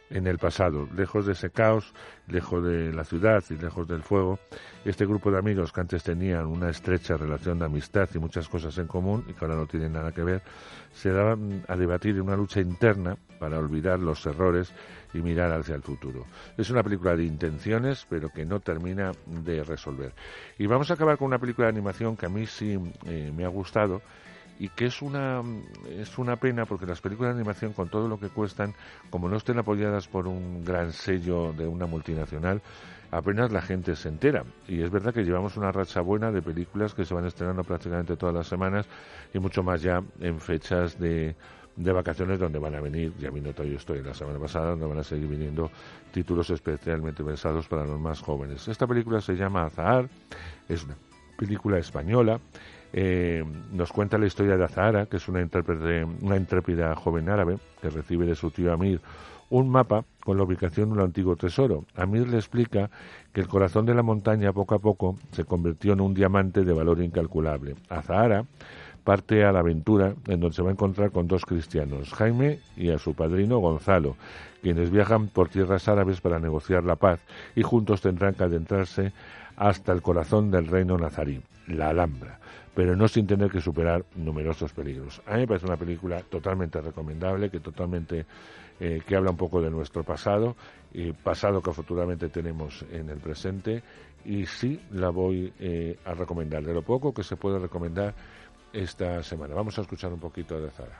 [SPEAKER 2] en el pasado, lejos de ese caos, lejos de la ciudad y lejos del fuego. Este grupo de amigos que antes tenían una estrecha relación de amistad y muchas cosas en común y que ahora no tienen nada que ver, se daban a debatir en una lucha interna para olvidar los errores y mirar hacia el futuro. Es una película de intenciones, pero que no termina de resolver. Y vamos a acabar con una película de animación que a mí sí eh, me ha gustado, y que es una es una pena porque las películas de animación, con todo lo que cuestan, como no estén apoyadas por un gran sello de una multinacional, apenas la gente se entera. Y es verdad que llevamos una racha buena de películas que se van estrenando prácticamente todas las semanas, y mucho más ya en fechas de, de vacaciones, donde van a venir, ya vino Toy Story la semana pasada, donde van a seguir viniendo títulos especialmente pensados para los más jóvenes. Esta película se llama Azahar, es una película española. Eh, nos cuenta la historia de Azahara, que es una intérprete, una intrépida joven árabe que recibe de su tío Amir un mapa con la ubicación de un antiguo tesoro. Amir le explica que el corazón de la montaña poco a poco se convirtió en un diamante de valor incalculable. Azahara parte a la aventura, en donde se va a encontrar con dos cristianos, Jaime y a su padrino Gonzalo, quienes viajan por tierras árabes para negociar la paz, y juntos tendrán que adentrarse hasta el corazón del reino nazarí, la Alhambra, pero no sin tener que superar numerosos peligros. A mí me parece una película totalmente recomendable, que totalmente eh, que habla un poco de nuestro pasado, y pasado que afortunadamente tenemos en el presente, y sí la voy eh, a recomendar, de lo poco que se puede recomendar esta semana. Vamos a escuchar un poquito de Zara.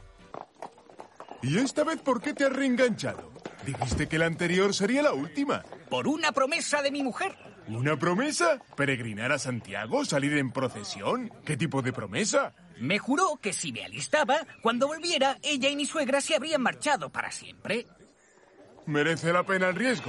[SPEAKER 19] ¿Y esta vez por qué te has reenganchado? Dijiste que la anterior sería la última.
[SPEAKER 20] Por una promesa de mi mujer.
[SPEAKER 19] ¿Una promesa? ¿Peregrinar a Santiago? ¿Salir en procesión? ¿Qué tipo de promesa?
[SPEAKER 20] Me juró que si me alistaba, cuando volviera, ella y mi suegra se habrían marchado para siempre.
[SPEAKER 19] ¿Merece la pena el riesgo?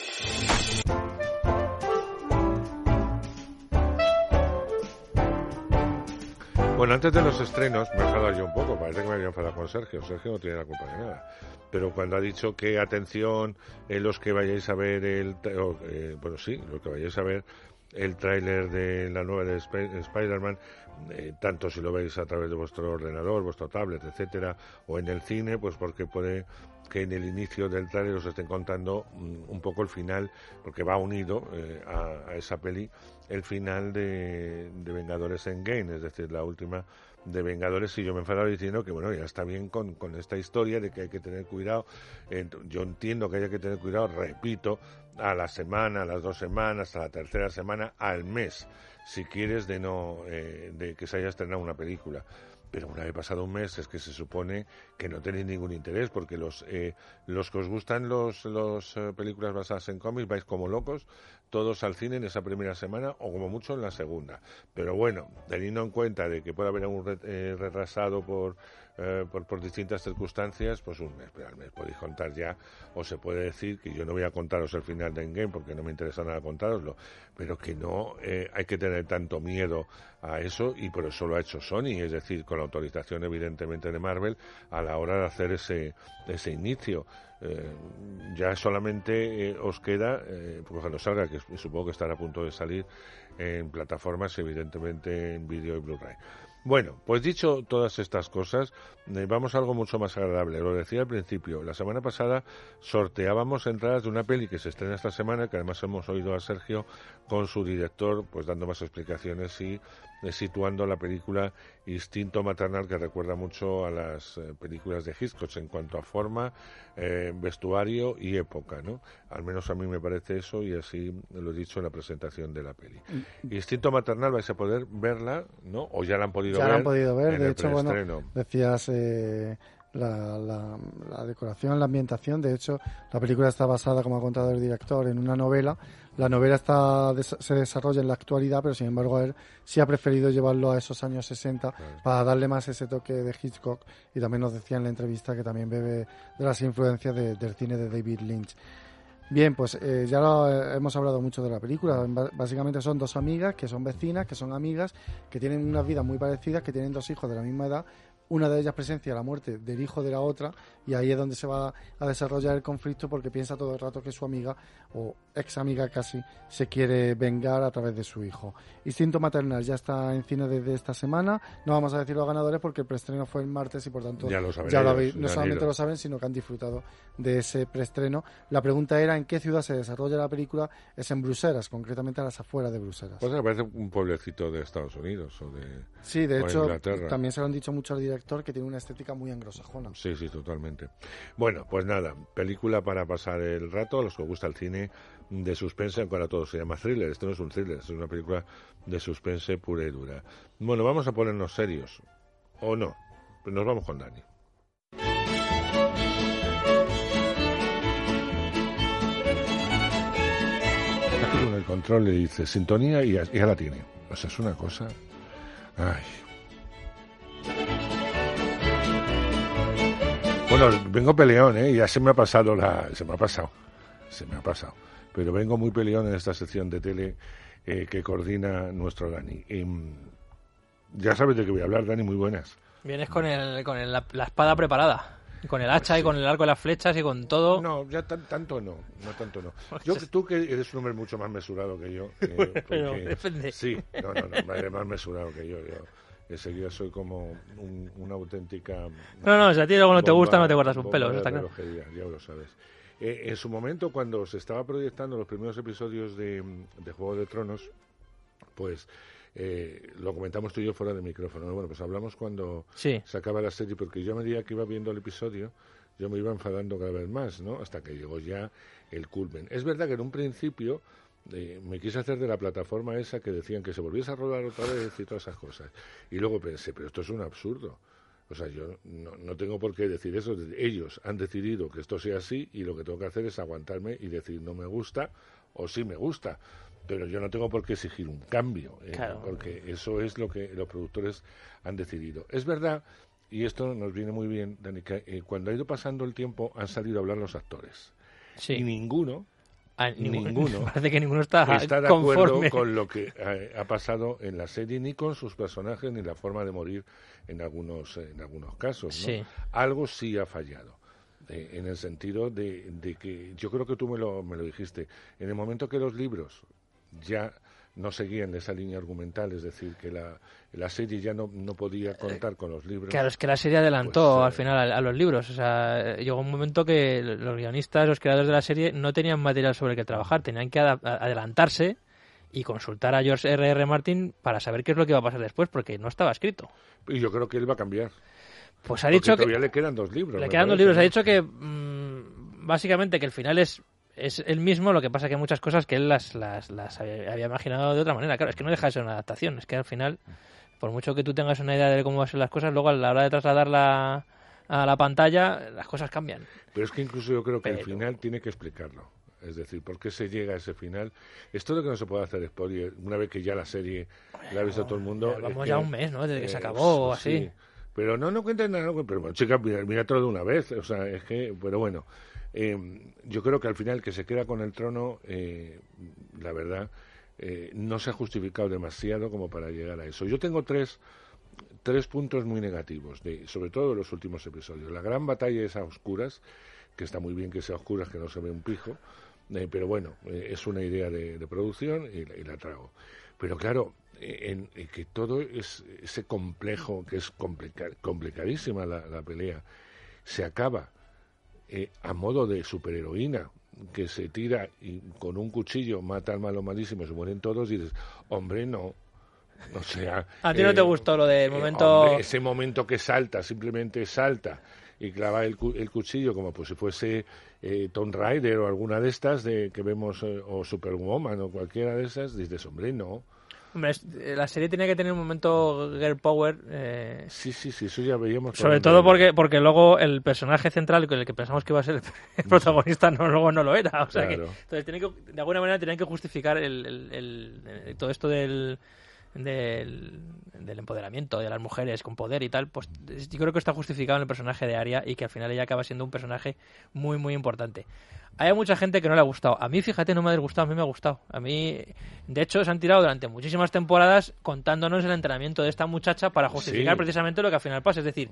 [SPEAKER 2] Bueno, antes de los estrenos, me he enfadado yo un poco, parece que me había enfadado con Sergio. Sergio no tiene la culpa de nada. Pero cuando ha dicho que, atención, eh, los que vayáis a ver el... Oh, eh, bueno, sí, los que vayáis a ver el tráiler de la nueva de Sp- Spider-Man, eh, tanto si lo veis a través de vuestro ordenador, vuestro tablet, etcétera, o en el cine, pues porque puede que en el inicio del tráiler os estén contando um, un poco el final, porque va unido eh, a, a esa peli, el final de, de Vengadores Endgame, es decir, la última de Vengadores. Y yo me he enfadado diciendo que bueno, ya está bien con, con esta historia de que hay que tener cuidado. Eh, yo entiendo que hay que tener cuidado, repito, a la semana, a las dos semanas, a la tercera semana, al mes, si quieres, de no eh, de que se haya estrenado una película. Pero una vez pasado un mes es que se supone que no tenéis ningún interés, porque los eh, los que os gustan los los eh, películas basadas en cómics vais como locos todos al cine en esa primera semana, o como mucho en la segunda. Pero bueno, teniendo en cuenta de que puede haber un re, eh, retrasado por, eh, por por distintas circunstancias, pues un mes, pero al mes podéis contar ya, o se puede decir, que yo no voy a contaros el final de Endgame porque no me interesa nada contároslo, pero que no eh, hay que tener tanto miedo a eso, y por eso lo ha hecho Sony, es decir, con la autorización evidentemente de Marvel a la hora de hacer ese ese inicio. Eh, ya solamente eh, os queda, eh, porque cuando salga, que supongo que estará a punto de salir en plataformas, evidentemente en vídeo y Blu-ray. Bueno, pues dicho todas estas cosas, eh, vamos a algo mucho más agradable. Lo decía al principio, la semana pasada sorteábamos entradas de una peli que se estrena esta semana, que además hemos oído a Sergio con su director, pues dando más explicaciones y eh, situando la película Instinto Maternal, que recuerda mucho a las eh, películas de Hitchcock en cuanto a forma, eh, vestuario y época, ¿no? Al menos a mí me parece eso, y así lo he dicho en la presentación de la peli. Mm. Instinto Maternal, vais a poder verla, ¿no? O ya la han podido
[SPEAKER 3] ya
[SPEAKER 2] ver.
[SPEAKER 3] Ya la han podido ver, de hecho,
[SPEAKER 2] preestreno.
[SPEAKER 3] Bueno, decías eh, la, la, la decoración, la ambientación. De hecho, la película está basada, como ha contado el director, en una novela. La novela está se desarrolla en la actualidad, pero sin embargo él sí ha preferido llevarlo a esos años sesenta, claro, para darle más ese toque de Hitchcock, y también nos decía en la entrevista que también bebe de las influencias de, del cine de David Lynch. Bien, pues eh, ya lo, eh, hemos hablado mucho de la película. B- básicamente son dos amigas que son vecinas, que son amigas, que tienen unas vidas muy parecidas, que tienen dos hijos de la misma edad, una de ellas presencia la muerte del hijo de la otra, y ahí es donde se va a desarrollar el conflicto, porque piensa todo el rato que su amiga, o ex amiga casi, se quiere vengar a través de su hijo. Instinto Maternal ya está en cine desde esta semana. No vamos a decir los ganadores porque el preestreno fue el martes y por tanto
[SPEAKER 2] ya lo saben,
[SPEAKER 3] ya lo
[SPEAKER 2] ellos,
[SPEAKER 3] habéis, no
[SPEAKER 2] ya
[SPEAKER 3] solamente lo saben, sino que han disfrutado de ese preestreno. La pregunta era en qué ciudad se desarrolla la película. Es en Bruselas, concretamente a las afueras de Bruselas.
[SPEAKER 2] Pues me parece un pueblecito de Estados Unidos o de
[SPEAKER 3] Sí, de
[SPEAKER 2] o
[SPEAKER 3] hecho,
[SPEAKER 2] Inglaterra.
[SPEAKER 3] también se lo han dicho mucho al director, que tiene una estética muy anglosajona.
[SPEAKER 2] Sí, sí, totalmente. Bueno, pues nada, película para pasar el rato, a los que os gusta el cine de suspense, aunque ahora todo se llama thriller. Esto no es un thriller, es una película de suspense pura y dura. Bueno, vamos a ponernos serios, o no, pues nos vamos con Dani. Aquí con el control le dice sintonía y ya, ya la tiene. O sea, es una cosa... Ay... Bueno, vengo peleón, ¿eh? Ya se me ha pasado la... Se me ha pasado. Se me ha pasado. Pero vengo muy peleón en esta sección de tele eh, que coordina nuestro Dani. Y, ya sabes de qué voy a hablar, Dani, muy buenas.
[SPEAKER 21] Vienes con el con el, la, la espada preparada. Con el hacha, sí, y con el arco de las flechas y con todo.
[SPEAKER 2] No, ya tan, tanto no. No tanto no. Yo, tú que eres un hombre mucho más mesurado que yo. Eh, porque,
[SPEAKER 21] Pero depende. Sí,
[SPEAKER 2] no, no, no. Eres más mesurado que yo. yo. Enseguida soy como un, una auténtica...
[SPEAKER 21] No, no, si a ti algo no te gusta, no te guardas un pelo, está claro.
[SPEAKER 2] Ya lo sabes. Eh, en su momento, cuando se estaba proyectando los primeros episodios de, de Juego de Tronos, pues eh, lo comentamos tú y yo fuera de micrófono. Bueno, pues hablamos cuando
[SPEAKER 21] sí.
[SPEAKER 2] se acaba la serie, porque yo a medida que iba viendo el episodio, yo me iba enfadando cada vez más, ¿no? Hasta que llegó ya el culmen. Es verdad que en un principio... Eh, me quise hacer de la plataforma esa que decían que se volviese a rodar otra vez y todas esas cosas. Y luego pensé, pero esto es un absurdo. O sea, yo no, no tengo por qué decir eso. Ellos han decidido que esto sea así y lo que tengo que hacer es aguantarme y decir no me gusta o sí me gusta. Pero yo no tengo por qué exigir un cambio, eh,
[SPEAKER 21] claro.
[SPEAKER 2] porque eso es lo que los productores han decidido. Es verdad, y esto nos viene muy bien, Dani, que eh, cuando ha ido pasando el tiempo han salido a hablar los actores.
[SPEAKER 21] Sí.
[SPEAKER 2] Y ninguno...
[SPEAKER 21] Ah,
[SPEAKER 2] ninguno
[SPEAKER 21] parece que ninguno está,
[SPEAKER 2] está de
[SPEAKER 21] conforme.
[SPEAKER 2] acuerdo con lo que ha, ha pasado en la serie, ni con sus personajes, ni la forma de morir en algunos en algunos casos, ¿no?
[SPEAKER 21] Sí.
[SPEAKER 2] Algo sí ha fallado, eh, en el sentido de, de que, yo creo que tú me lo, me lo dijiste, en el momento que los libros ya no seguían esa línea argumental, es decir, que la, la serie ya no, no podía contar con los libros.
[SPEAKER 21] Claro, es que la serie adelantó
[SPEAKER 2] pues,
[SPEAKER 21] al final a, a los libros. O sea, llegó un momento que los guionistas, los creadores de la serie, no tenían material sobre el que trabajar. Tenían que ad- adelantarse y consultar a George R R. Martin para saber qué es lo que iba a pasar después, porque no estaba escrito.
[SPEAKER 2] Y yo creo que él va a cambiar.
[SPEAKER 21] Pues ha dicho
[SPEAKER 2] porque todavía
[SPEAKER 21] que...
[SPEAKER 2] le quedan dos libros.
[SPEAKER 21] Le quedan dos libros. Ha dicho que, mmm, básicamente, que el final es... es el mismo, lo que pasa que hay muchas cosas que él las, las, las había, había imaginado de otra manera. Claro, es que no deja de ser una adaptación, es que al final, por mucho que tú tengas una idea de cómo van a ser las cosas, luego a la hora de trasladarla a la pantalla, las cosas cambian.
[SPEAKER 2] Pero es que incluso yo creo que
[SPEAKER 21] Pero...
[SPEAKER 2] el final tiene que explicarlo. Es decir, ¿por qué se llega a ese final? Esto de que no se puede hacer spoiler, una vez que ya la serie bueno, la ha visto todo el mundo...
[SPEAKER 21] Vamos
[SPEAKER 2] es
[SPEAKER 21] ya
[SPEAKER 2] que,
[SPEAKER 21] un mes, ¿no? Desde que
[SPEAKER 2] eh,
[SPEAKER 21] se acabó o
[SPEAKER 2] sí,
[SPEAKER 21] así.
[SPEAKER 2] Pero no, no cuentes nada, pero bueno, chica, mira, mira todo de una vez. O sea, es que, pero bueno... Eh, yo creo que al final el que se queda con el trono, eh, la verdad, eh, no se ha justificado demasiado como para llegar a eso. Yo tengo tres, tres puntos muy negativos, de, sobre todo de los últimos episodios. La gran batalla es a oscuras, que está muy bien que sea a oscuras, que no se ve un pijo, eh, pero bueno, eh, es una idea de, de producción y, y la trago. Pero claro, en, en que todo es ese complejo, que es complica, complicadísima la, la pelea, se acaba Eh, a modo de superheroína, que se tira y con un cuchillo mata al malo malísimo, se mueren todos y dices, hombre, no. O sea...
[SPEAKER 21] ¿A ti
[SPEAKER 2] eh,
[SPEAKER 21] no te gustó lo del momento...?
[SPEAKER 2] Eh, hombre, ese momento que salta, simplemente salta y clava el, cu el cuchillo como pues si fuese eh, Tomb Raider o alguna de estas de que vemos, eh, o Superwoman o cualquiera de esas, dices, hombre, no.
[SPEAKER 21] Hombre, la serie tenía que tener un momento girl power. Eh,
[SPEAKER 2] sí, sí, sí, eso ya veíamos.
[SPEAKER 21] Sobre todo porque porque luego el personaje central, el que pensamos que iba a ser el protagonista, no luego no lo era. O sea
[SPEAKER 2] claro.
[SPEAKER 21] que, entonces, tiene que, de alguna manera, tenían que justificar el, el, el, el, todo esto del, del, del empoderamiento de las mujeres con poder y tal, pues yo creo que está justificado en el personaje de Arya y que al final ella acaba siendo un personaje muy, muy importante. Hay mucha gente que no le ha gustado. A mí, fíjate, no me ha disgustado, a mí me ha gustado. A mí, de hecho, se han tirado durante muchísimas temporadas contándonos el entrenamiento de esta muchacha para justificar sí. precisamente lo que al final pasa. Es decir,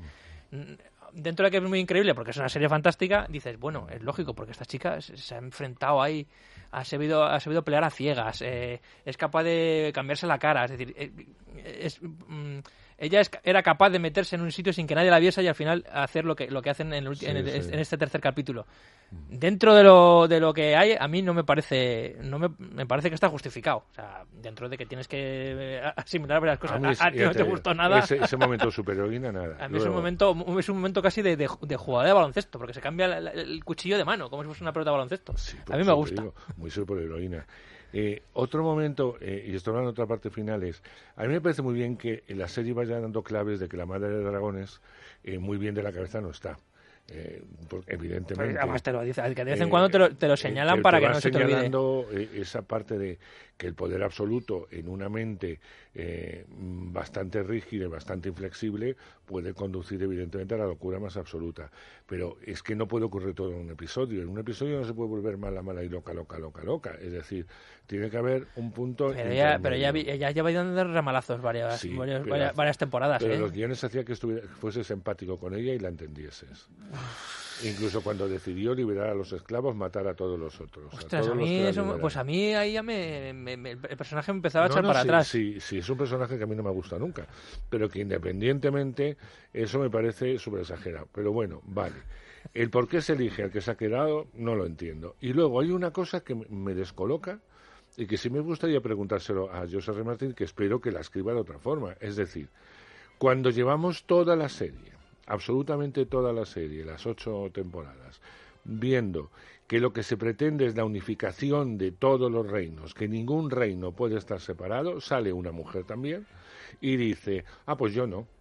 [SPEAKER 21] dentro de que es muy increíble porque es una serie fantástica, dices, bueno, es lógico porque esta chica se ha enfrentado ahí, ha sabido, ha sabido pelear a ciegas, eh, es capaz de cambiarse la cara, es decir, eh, es, mm, ella es, era capaz de meterse en un sitio sin que nadie la viese y al final hacer lo que lo que hacen en, el, sí, en, el, sí. en este tercer capítulo. Dentro de lo de lo que hay, a mí no me parece no me, me parece que está justificado. O sea, dentro de que tienes que asimilar varias cosas. A, mí, a, a ti no te gustó nada.
[SPEAKER 2] Ese, ese momento superheroína, nada.
[SPEAKER 21] A mí Luego... es un momento es un momento casi de, de, de jugada de baloncesto, porque se cambia la, la, el cuchillo de mano, como si fuese una pelota de baloncesto. Sí, a mí me gusta.
[SPEAKER 2] Digo, muy superheroína. Eh, otro momento, eh, y esto hablando de otra parte final, es, a mí me parece muy bien que en la serie vaya dando claves de que la madre de dragones eh, muy bien de la cabeza no está. Eh, evidentemente.
[SPEAKER 21] Pues además te lo dice, que de vez en cuando te lo, te lo señalan eh, para que no se te olvide.
[SPEAKER 2] Señalando eh, esa parte de que el poder absoluto en una mente eh, bastante rígida y bastante inflexible puede conducir evidentemente a la locura más absoluta. Pero es que no puede ocurrir todo en un episodio. En un episodio no se puede volver mala, mala y loca, loca, loca, loca. Es decir, tiene que haber un punto...
[SPEAKER 21] Pero ella, pero ella, ella lleva dando ramalazos varias, sí, varias, pero, varias, varias temporadas.
[SPEAKER 2] Pero
[SPEAKER 21] ¿eh?
[SPEAKER 2] los guiones hacían que estuviera, fueses empático con ella y la entendieses. Incluso cuando decidió liberar a los esclavos, matar a todos los otros.
[SPEAKER 21] Ostras,
[SPEAKER 2] a, todos
[SPEAKER 21] a mí
[SPEAKER 2] los
[SPEAKER 21] eso, pues a mí ahí ya me, me, me el personaje me empezaba a
[SPEAKER 2] no,
[SPEAKER 21] echar
[SPEAKER 2] no,
[SPEAKER 21] para
[SPEAKER 2] sí,
[SPEAKER 21] atrás.
[SPEAKER 2] Sí, sí, es un personaje que a mí no me gusta nunca, pero que independientemente eso me parece súper exagerado. Pero bueno, vale. El por qué se elige al que se ha quedado no lo entiendo. Y luego hay una cosa que me descoloca y que sí me gustaría preguntárselo a José R. Martín, que espero que la escriba de otra forma. Es decir, cuando llevamos toda la serie, absolutamente toda la serie, las ocho temporadas, viendo que lo que se pretende es la unificación de todos los reinos, que ningún reino puede estar separado, sale una mujer también y dice, ah, pues yo no.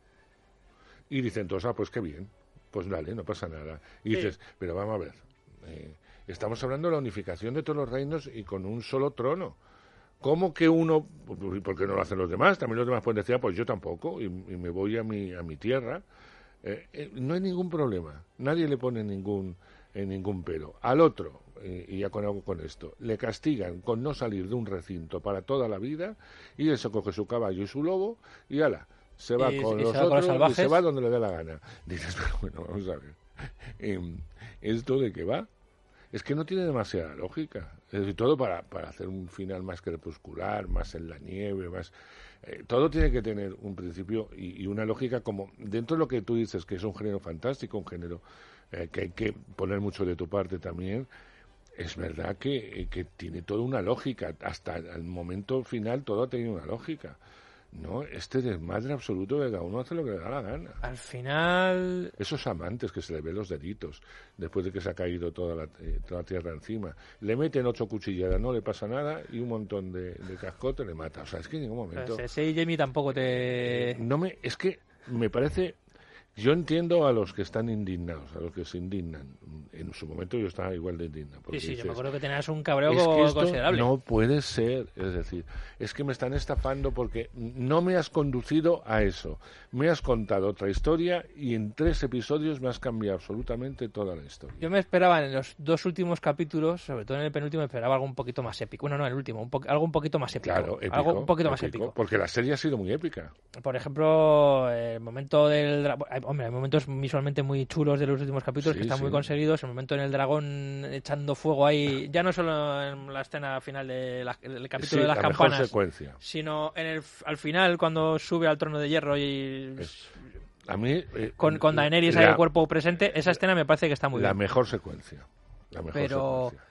[SPEAKER 2] Y dice entonces, ah, pues qué bien, pues dale, no pasa nada. Y sí. dices, pero vamos a ver, eh, estamos hablando de la unificación de todos los reinos y con un solo trono. ¿Cómo que uno, por qué no lo hacen los demás? También los demás pueden decir, ah, pues yo tampoco, y, y me voy a mi, a mi tierra. Eh, eh, no hay ningún problema, nadie le pone ningún eh, ningún pero. Al otro, eh, y ya con algo con esto, le castigan con no salir de un recinto para toda la vida y él se coge su caballo y su lobo y ala, se va
[SPEAKER 21] y,
[SPEAKER 2] con
[SPEAKER 21] y
[SPEAKER 2] los
[SPEAKER 21] se va
[SPEAKER 2] otros
[SPEAKER 21] con
[SPEAKER 2] y se va donde le dé la gana. Dices, pero bueno, vamos a ver, eh, ¿esto de qué va? Es que no tiene demasiada lógica. Es decir, todo para, para hacer un final más crepuscular, más en la nieve, más... Eh, todo tiene que tener un principio y, y una lógica como... Dentro de lo que tú dices, que es un género fantástico, un género eh, que hay que poner mucho de tu parte también, es verdad que, eh, que tiene toda una lógica. Hasta el momento final todo ha tenido una lógica. No, este desmadre absoluto de cada uno hace lo que le da la gana.
[SPEAKER 21] Al final...
[SPEAKER 2] Esos amantes que se le ven los deditos después de que se ha caído toda la, eh, toda la tierra encima. Le meten ocho cuchilladas, no le pasa nada y un montón de, de cascote le mata. O sea, es que en ningún momento...
[SPEAKER 21] Pues ese Jamie tampoco te...
[SPEAKER 2] Eh, no me... Es que me parece... Yo entiendo a los que están indignados, a los que se indignan. En su momento yo estaba igual de indignado.
[SPEAKER 21] Sí, sí,
[SPEAKER 2] dices,
[SPEAKER 21] yo me acuerdo que tenías un cabreo
[SPEAKER 2] es que esto
[SPEAKER 21] considerable.
[SPEAKER 2] No puede ser, es decir, es que me están estafando porque no me has conducido a eso. Me has contado otra historia y en tres episodios me has cambiado absolutamente toda la historia.
[SPEAKER 21] Yo me esperaba en los dos últimos capítulos, sobre todo en el penúltimo, me esperaba algo un poquito más épico. Bueno, no, el último, un po- algo un poquito más épico.
[SPEAKER 2] Claro, épico,
[SPEAKER 21] algo un poquito
[SPEAKER 2] épico,
[SPEAKER 21] más épico.
[SPEAKER 2] Porque la serie ha sido muy épica.
[SPEAKER 21] Por ejemplo, el momento del... Dra- Hombre, hay momentos visualmente muy chulos de los últimos capítulos
[SPEAKER 2] Sí,
[SPEAKER 21] que están
[SPEAKER 2] sí.
[SPEAKER 21] muy conseguidos. El momento en el dragón echando fuego ahí, ya no solo en la escena final de la- del capítulo
[SPEAKER 2] Sí,
[SPEAKER 21] de las
[SPEAKER 2] la mejor
[SPEAKER 21] campanas,
[SPEAKER 2] secuencia.
[SPEAKER 21] sino en el, al final cuando sube al trono de hierro y...
[SPEAKER 2] Es- A mí... eh,
[SPEAKER 21] con, con Daenerys
[SPEAKER 2] la-
[SPEAKER 21] ahí el cuerpo presente, esa escena me parece que está muy
[SPEAKER 2] La
[SPEAKER 21] bien.
[SPEAKER 2] mejor secuencia. La mejor
[SPEAKER 21] Pero
[SPEAKER 2] secuencia.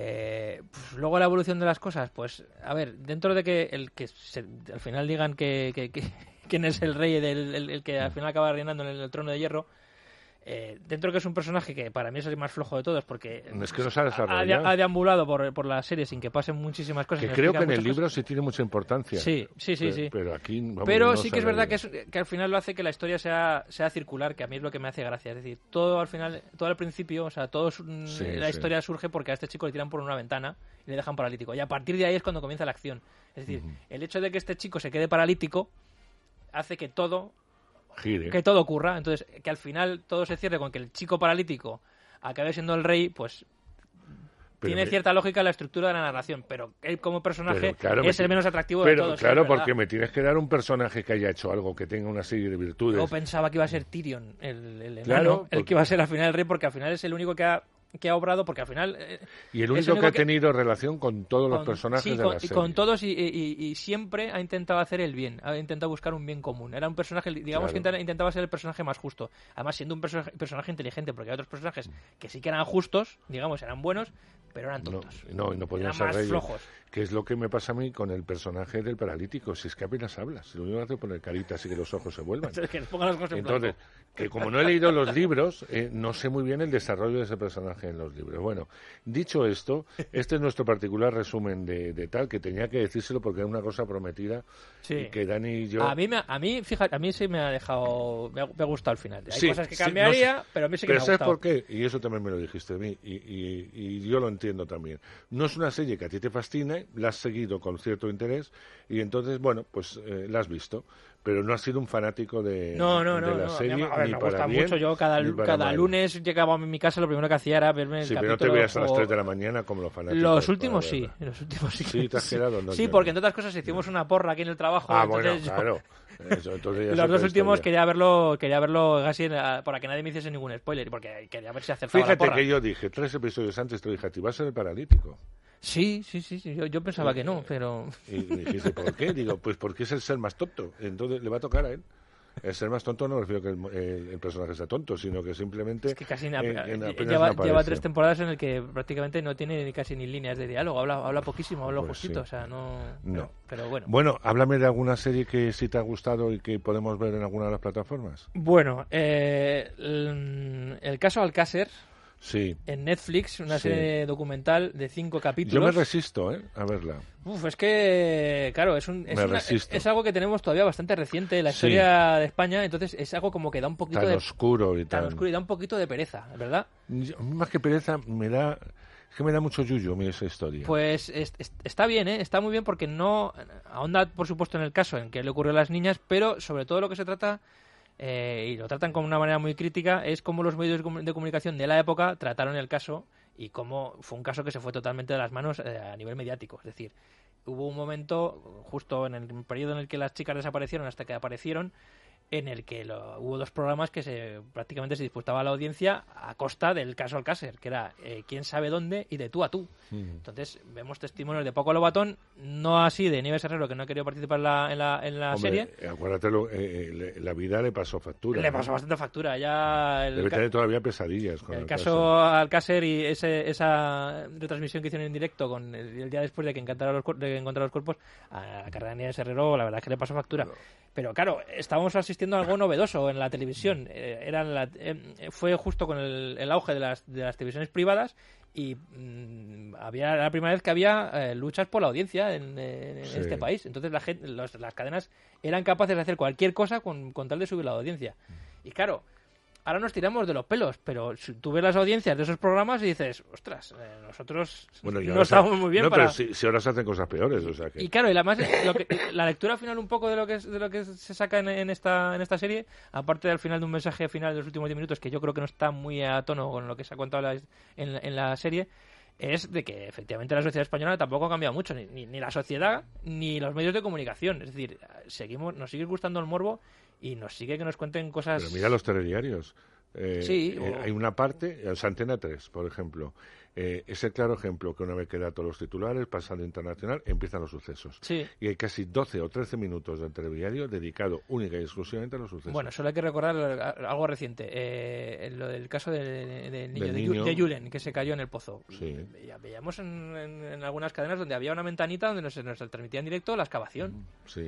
[SPEAKER 21] eh, pues luego la evolución de las cosas, pues a ver, dentro de que el que se- al final digan que, que- que- quién es el rey del el, el que al final acaba reinando en el, el trono de hierro, Eh, dentro que es un personaje que para mí es el más flojo de todos porque
[SPEAKER 2] es que no se ha desarrollado.
[SPEAKER 21] Ha, de, ha deambulado por, por la serie sin que pasen muchísimas cosas.
[SPEAKER 2] Que creo que en el libro cosas. sí tiene mucha importancia.
[SPEAKER 21] Sí, sí, sí.
[SPEAKER 2] Pero,
[SPEAKER 21] sí.
[SPEAKER 2] pero aquí... Vamos,
[SPEAKER 21] pero
[SPEAKER 2] no
[SPEAKER 21] sí que es verdad que, es, que al final lo hace que la historia sea, sea circular, que a mí es lo que me hace gracia. Es decir, todo al final, todo al principio, o sea, todo sí, la sí. historia surge porque a este chico le tiran por una ventana y le dejan paralítico. Y a partir de ahí es cuando comienza la acción. Es decir, uh-huh. el hecho de que este chico se quede paralítico hace que todo...
[SPEAKER 2] Gire.
[SPEAKER 21] Que todo ocurra, entonces que al final todo se cierre con que el chico paralítico acabe siendo el rey, pues pero tiene me... cierta lógica la estructura de la narración, pero él como personaje claro, es el menos atractivo
[SPEAKER 2] pero,
[SPEAKER 21] de todos.
[SPEAKER 2] Claro, porque me tienes que dar un personaje que haya hecho algo, que tenga una serie de virtudes.
[SPEAKER 21] Yo pensaba que iba a ser Tyrion, el, el enano,
[SPEAKER 2] claro,
[SPEAKER 21] porque... el que iba a ser al final el rey, porque al final es el único que ha que ha obrado, porque al final... Eh,
[SPEAKER 2] y el único, el único que ha que... tenido relación con todos con, los personajes
[SPEAKER 21] sí,
[SPEAKER 2] de
[SPEAKER 21] con,
[SPEAKER 2] la serie.
[SPEAKER 21] Y con todos, y, y, y siempre ha intentado hacer el bien, ha intentado buscar un bien común. Era un personaje, digamos claro. que intentaba ser el personaje más justo. Además, siendo un personaje, personaje inteligente, porque hay otros personajes que sí que eran justos, digamos, eran buenos, pero eran tontos.
[SPEAKER 2] No, no, no podían
[SPEAKER 21] eran
[SPEAKER 2] ser
[SPEAKER 21] más
[SPEAKER 2] reyes.
[SPEAKER 21] flojos.
[SPEAKER 2] Que es lo que me pasa a mí con el personaje del paralítico. Si es que apenas hablas, si lo único que hace es poner caritas y que los ojos se vuelvan.
[SPEAKER 21] Es que pongan los ojos en
[SPEAKER 2] Entonces,
[SPEAKER 21] blanco.
[SPEAKER 2] Que como no he leído los libros, eh, no sé muy bien el desarrollo de ese personaje en los libros. Bueno, dicho esto, este es nuestro particular resumen de, de tal, que tenía que decírselo porque era una cosa prometida
[SPEAKER 21] sí.
[SPEAKER 2] y que Dani y yo...
[SPEAKER 21] A mí, me, a mí fíjate, a mí sí me ha dejado, me ha, me ha gustado al final. Hay
[SPEAKER 2] sí,
[SPEAKER 21] cosas que
[SPEAKER 2] sí,
[SPEAKER 21] cambiaría,
[SPEAKER 2] no sé,
[SPEAKER 21] pero a mí sí que
[SPEAKER 2] pero
[SPEAKER 21] me ha
[SPEAKER 2] ¿sabes
[SPEAKER 21] gustado.
[SPEAKER 2] por qué? Y eso también me lo dijiste a mí, y, y, y yo lo entiendo también. No es una serie que a ti te fascine, la has seguido con cierto interés, y entonces, bueno, pues eh, la has visto. Pero no has sido un fanático de,
[SPEAKER 21] no, no,
[SPEAKER 2] de
[SPEAKER 21] no,
[SPEAKER 2] la
[SPEAKER 21] no.
[SPEAKER 2] serie,
[SPEAKER 21] A ver,
[SPEAKER 2] ni
[SPEAKER 21] me
[SPEAKER 2] para
[SPEAKER 21] gusta
[SPEAKER 2] bien,
[SPEAKER 21] mucho. Yo cada, cada lunes llegaba a mi casa, lo primero que hacía era verme el
[SPEAKER 2] sí,
[SPEAKER 21] capítulo.
[SPEAKER 2] Sí, pero no te veas
[SPEAKER 21] o...
[SPEAKER 2] a las tres de la mañana como los fanáticos.
[SPEAKER 21] Los últimos sí, los últimos sí.
[SPEAKER 2] Sí, te has quedado. No,
[SPEAKER 21] sí, porque entre otras cosas hicimos una porra aquí en el trabajo.
[SPEAKER 2] Ah,
[SPEAKER 21] entonces
[SPEAKER 2] bueno,
[SPEAKER 21] yo...
[SPEAKER 2] claro. Eso, entonces ya
[SPEAKER 21] los dos últimos
[SPEAKER 2] historia.
[SPEAKER 21] quería verlo, quería verlo casi en, para que nadie me hiciese ningún spoiler, porque quería ver si acertaba
[SPEAKER 2] Fíjate
[SPEAKER 21] la porra.
[SPEAKER 2] que yo dije, tres episodios antes te dije a ti, va a ser el paralítico.
[SPEAKER 21] Sí, sí, sí, sí. Yo, yo pensaba que no, pero...
[SPEAKER 2] Y me dijiste, ¿por qué? Digo, pues porque es el ser más tonto, entonces le va a tocar a él. El ser más tonto no refiero que el, el, el personaje sea tonto, sino que simplemente...
[SPEAKER 21] Es que casi
[SPEAKER 2] en, en
[SPEAKER 21] lleva, no lleva tres temporadas en el que prácticamente no tiene ni casi ni líneas de diálogo, habla, habla poquísimo, habla pues justito, sí. o sea, no,
[SPEAKER 2] no.
[SPEAKER 21] no... Pero bueno.
[SPEAKER 2] Bueno, háblame de alguna serie que sí te ha gustado y que podemos ver en alguna de las plataformas.
[SPEAKER 21] Bueno, eh, el, el caso Alcácer...
[SPEAKER 2] Sí.
[SPEAKER 21] En Netflix, una
[SPEAKER 2] sí.
[SPEAKER 21] serie documental de cinco capítulos.
[SPEAKER 2] Yo me resisto, ¿eh? A verla.
[SPEAKER 21] Uf, es que, claro, es, un, es,
[SPEAKER 2] me
[SPEAKER 21] una,
[SPEAKER 2] resisto.
[SPEAKER 21] es algo que tenemos todavía bastante reciente en la historia sí. de España, entonces es algo como que da un poquito
[SPEAKER 2] tan
[SPEAKER 21] de...
[SPEAKER 2] oscuro y
[SPEAKER 21] tan...
[SPEAKER 2] tan...
[SPEAKER 21] oscuro y da un poquito de pereza, ¿verdad?
[SPEAKER 2] Más que pereza, me da... Es que me da mucho yuyu a mí esa historia.
[SPEAKER 21] Pues es, es, está bien, ¿eh? Está muy bien porque no... Ahonda, por supuesto, en el caso en que le ocurrió a las niñas, pero sobre todo lo que se trata... Eh, y lo tratan con una manera muy crítica, es cómo los medios de comunicación de la época trataron el caso y cómo fue un caso que se fue totalmente de las manos eh, a nivel mediático. Es decir, hubo un momento, justo en el periodo en el que las chicas desaparecieron hasta que aparecieron, en el que lo, hubo dos programas que se prácticamente se disputaba a la audiencia a costa del caso Alcácer, que era eh, quién sabe dónde y de tú a tú. Mm. Entonces vemos testimonios de Paco Lobatón, no así de Nieves Herrero, que no ha querido participar en la, en la, en la
[SPEAKER 2] Hombre,
[SPEAKER 21] serie.
[SPEAKER 2] Acuérdate, lo, eh, la vida le pasó factura.
[SPEAKER 21] Le
[SPEAKER 2] ¿no?
[SPEAKER 21] pasó bastante factura. Ya el
[SPEAKER 2] Debe tener todavía pesadillas con
[SPEAKER 21] el,
[SPEAKER 2] el
[SPEAKER 21] caso,
[SPEAKER 2] caso
[SPEAKER 21] Alcácer y ese, esa retransmisión que hicieron en directo con el, el día después de que encontraron los, de encontrar los cuerpos, a la carrera de Nieves Herrero, la verdad es que le pasó factura. No. Pero claro, estábamos asistiendo a algo novedoso en la televisión. Eh, eran la, eh, fue justo con el, el auge de las, de las televisiones privadas y mmm, había la primera vez que había eh, luchas por la audiencia en, en sí. este país. Entonces la gente, los, las cadenas eran capaces de hacer cualquier cosa con, con tal de subir la audiencia. Y claro, ahora nos tiramos de los pelos, pero si tú ves las audiencias de esos programas y dices, ostras, eh, nosotros
[SPEAKER 2] bueno,
[SPEAKER 21] no estamos muy bien
[SPEAKER 2] no,
[SPEAKER 21] para...
[SPEAKER 2] pero si, si ahora se hacen cosas peores, o sea que...
[SPEAKER 21] Y claro, y además lo que, la lectura final un poco de lo que es, de lo que se saca en, en esta en esta serie, aparte del final de un mensaje final de los últimos diez minutos que yo creo que no está muy a tono con lo que se ha contado la, en, en la serie, es de que efectivamente la sociedad española tampoco ha cambiado mucho, ni, ni, ni la sociedad ni los medios de comunicación. Es decir, seguimos nos sigue gustando el morbo y nos sigue que nos cuenten cosas...
[SPEAKER 2] Pero mira los telediarios. Eh,
[SPEAKER 21] sí,
[SPEAKER 2] eh,
[SPEAKER 21] o...
[SPEAKER 2] hay una parte, Antena tres, por ejemplo, eh, es el claro ejemplo que una vez que da todos los titulares, pasa al internacional, empiezan los sucesos.
[SPEAKER 21] Sí.
[SPEAKER 2] Y hay casi doce o trece minutos del telediario dedicado única y exclusivamente a los sucesos.
[SPEAKER 21] Bueno, solo hay que recordar algo reciente, eh, lo del caso del, del niño,
[SPEAKER 2] del
[SPEAKER 21] de,
[SPEAKER 2] niño
[SPEAKER 21] de Julen, que se cayó en el pozo.
[SPEAKER 2] Sí.
[SPEAKER 21] Veía, veíamos en, en, en algunas cadenas donde había una ventanita donde nos, nos transmitía en directo la excavación.
[SPEAKER 2] Sí.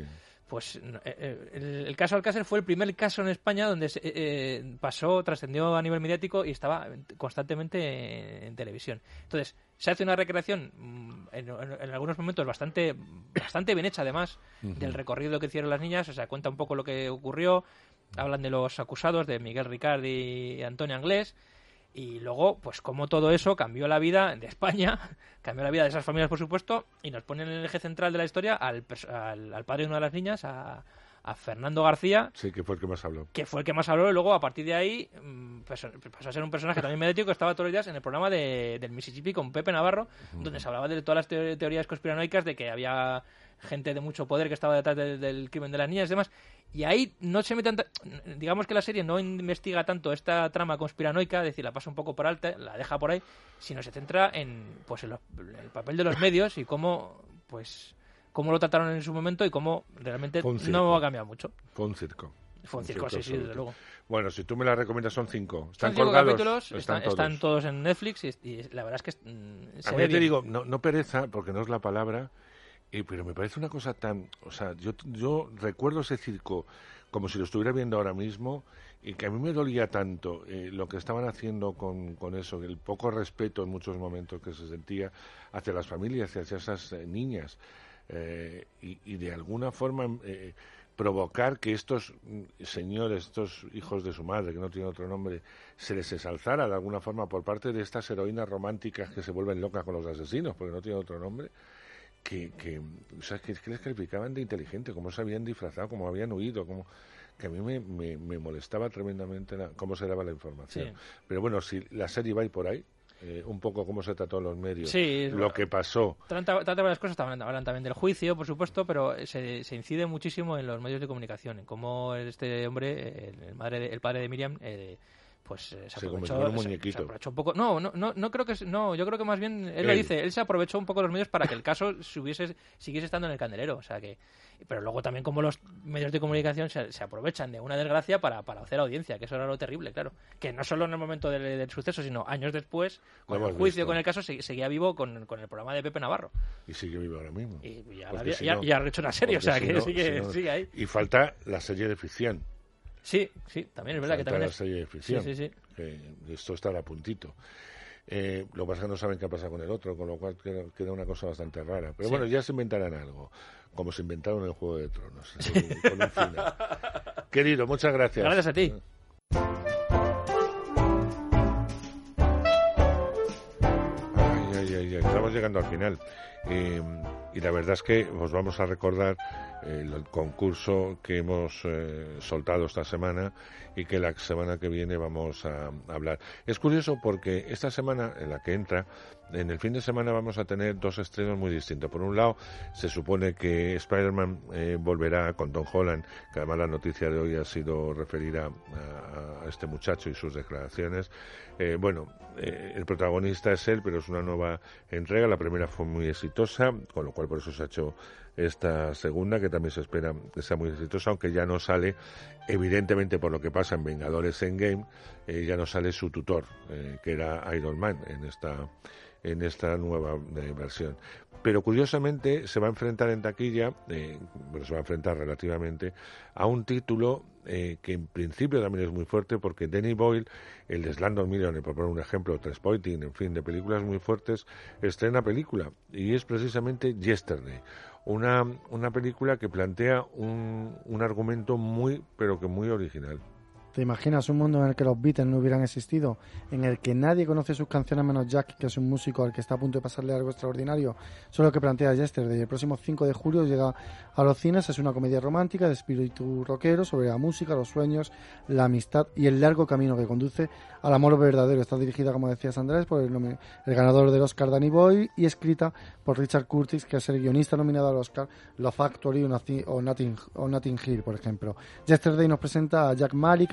[SPEAKER 21] pues eh, el, el caso Alcácer fue el primer caso en España donde se, eh, pasó, trascendió a nivel mediático y estaba constantemente en, en televisión. Entonces, se hace una recreación en, en, en algunos momentos bastante bastante bien hecha, además, uh-huh. del recorrido que hicieron las niñas. O sea, cuenta un poco lo que ocurrió, hablan de los acusados, de Miguel Ricardi y Antonio Anglés, y luego, pues como todo eso cambió la vida de España, cambió la vida de esas familias, por supuesto, y nos ponen en el eje central de la historia al, al, al padre de una de las niñas, a, a Fernando García.
[SPEAKER 2] Sí, que fue el que más habló.
[SPEAKER 21] Que fue el que más habló, y luego, a partir de ahí, pues, pasó a ser un personaje también mediático que estaba todos los días en el programa de, del Mississippi con Pepe Navarro, uh-huh. donde se hablaba de todas las te- teorías conspiranoicas, de que había gente de mucho poder que estaba detrás de, del crimen de las niñas y demás. Y ahí no se mete, digamos que la serie no investiga tanto esta trama conspiranoica, es decir, la pasa un poco por alta, la deja por ahí, sino se centra en, pues, en, los, en el papel de los medios y cómo, pues, cómo lo trataron en su momento y cómo realmente no ha cambiado mucho.
[SPEAKER 2] Fue un circo.
[SPEAKER 21] Fue un circo, sí, sí, desde luego.
[SPEAKER 2] Bueno, si tú me la recomiendas, son cinco. ¿Están
[SPEAKER 21] son cinco
[SPEAKER 2] colgados?
[SPEAKER 21] capítulos,
[SPEAKER 2] están,
[SPEAKER 21] están, todos. están todos en Netflix y, y la verdad es que mm, se
[SPEAKER 2] A
[SPEAKER 21] ve
[SPEAKER 2] mí te
[SPEAKER 21] bien.
[SPEAKER 2] digo, no, no pereza, porque no es la palabra, y, pero me parece una cosa tan... O sea, yo, yo recuerdo ese circo como si lo estuviera viendo ahora mismo, y que a mí me dolía tanto eh, lo que estaban haciendo con, con eso, el poco respeto en muchos momentos que se sentía hacia las familias y hacia esas eh, niñas, eh, y, y de alguna forma eh, provocar que estos señores, estos hijos de su madre, que no tienen otro nombre, se les exalzara de alguna forma por parte de estas heroínas románticas que se vuelven locas con los asesinos, porque no tienen otro nombre. Que, que, o sea, que, que les calificaban de inteligente, cómo se habían disfrazado, cómo habían huido, cómo, que a mí me, me, me molestaba tremendamente la, cómo se daba la información. Sí. Pero bueno, si la serie va a ir por ahí, eh, un poco cómo se trató en los medios,
[SPEAKER 21] sí,
[SPEAKER 2] lo que pasó.
[SPEAKER 21] Trata, trata varias cosas, hablan también del juicio, por supuesto, pero se, se incide muchísimo en los medios de comunicación, en cómo este hombre, el, el, madre de, el padre de Miriam, eh, pues eh, se aprovechó,
[SPEAKER 2] se, un muñequito.
[SPEAKER 21] Se, se aprovechó un poco. No, no, no, no creo que no, yo creo que más bien él, él lo dice, él se aprovechó un poco de los medios para que el caso subiese, siguiese estando en el candelero, o sea que, pero luego también como los medios de comunicación se, se aprovechan de una desgracia para, para hacer audiencia, que eso era lo terrible, claro, que no solo en el momento del, del suceso, sino años después, con el juicio, visto. Con el caso, seguía vivo con, con el programa de Pepe Navarro.
[SPEAKER 2] Y sigue vivo ahora mismo.
[SPEAKER 21] Y ya, la, si ya, no, ya ha hecho una serie, o sea si que no, sigue, si no, sigue ahí.
[SPEAKER 2] Y falta la serie de ficción.
[SPEAKER 21] Sí, sí, también es verdad
[SPEAKER 2] falta
[SPEAKER 21] que también
[SPEAKER 2] la
[SPEAKER 21] es...
[SPEAKER 2] serie de ficción.
[SPEAKER 21] Sí, sí, sí.
[SPEAKER 2] Que esto está a puntito. Eh, lo que pasa es que no saben qué pasa con el otro, con lo cual queda, queda una cosa bastante rara. Pero sí. Bueno, ya se inventarán algo, como se inventaron el Juego de Tronos, sí. con un final. Querido, muchas gracias.
[SPEAKER 21] Gracias a ti.
[SPEAKER 2] Ay, ay, ay, ay. Estamos llegando al final. Eh, y la verdad es que os vamos a recordar el concurso que hemos eh, soltado esta semana y que la semana que viene vamos a, a hablar. Es curioso porque esta semana, en la que entra, en el fin de semana vamos a tener dos estrenos muy distintos. Por un lado, se supone que Spider-Man eh, volverá con Tom Holland, que además la noticia de hoy ha sido referida a, a este muchacho y sus declaraciones. Eh, bueno, eh, el protagonista es él, pero es una nueva entrega. La primera fue muy exitosa, con lo cual por eso se ha hecho esta segunda, que también se espera que sea muy exitosa, aunque ya no sale, evidentemente por lo que pasa en Vengadores Endgame, eh, ya no sale su tutor, eh, que era Iron Man en esta en esta nueva eh, versión. Pero curiosamente se va a enfrentar en taquilla, eh, bueno, se va a enfrentar relativamente a un título eh, que en principio también es muy fuerte, porque Danny Boyle, el de Slumdog Millionaire, por poner un ejemplo, Trainspotting, en fin, de películas muy fuertes, estrena película, y es precisamente Yesterday. Una, una película que plantea un, un argumento muy, pero que muy original.
[SPEAKER 3] ¿Te imaginas un mundo en el que los Beatles no hubieran existido? En el que nadie conoce sus canciones menos Jack, que es un músico al que está a punto de pasarle algo extraordinario. Solo que plantea Yesterday. El próximo cinco de julio llega a los cines. Es una comedia romántica de espíritu rockero sobre la música, los sueños, la amistad y el largo camino que conduce al amor verdadero. Está dirigida, como decías Andrés, por el, el ganador del Oscar Danny Boyle y escrita por Richard Curtis, que es el guionista nominado al Oscar Love Actually o Nothing, o Nothing, o Nothing Hill, por ejemplo. Yesterday nos presenta a Jack Malley, que es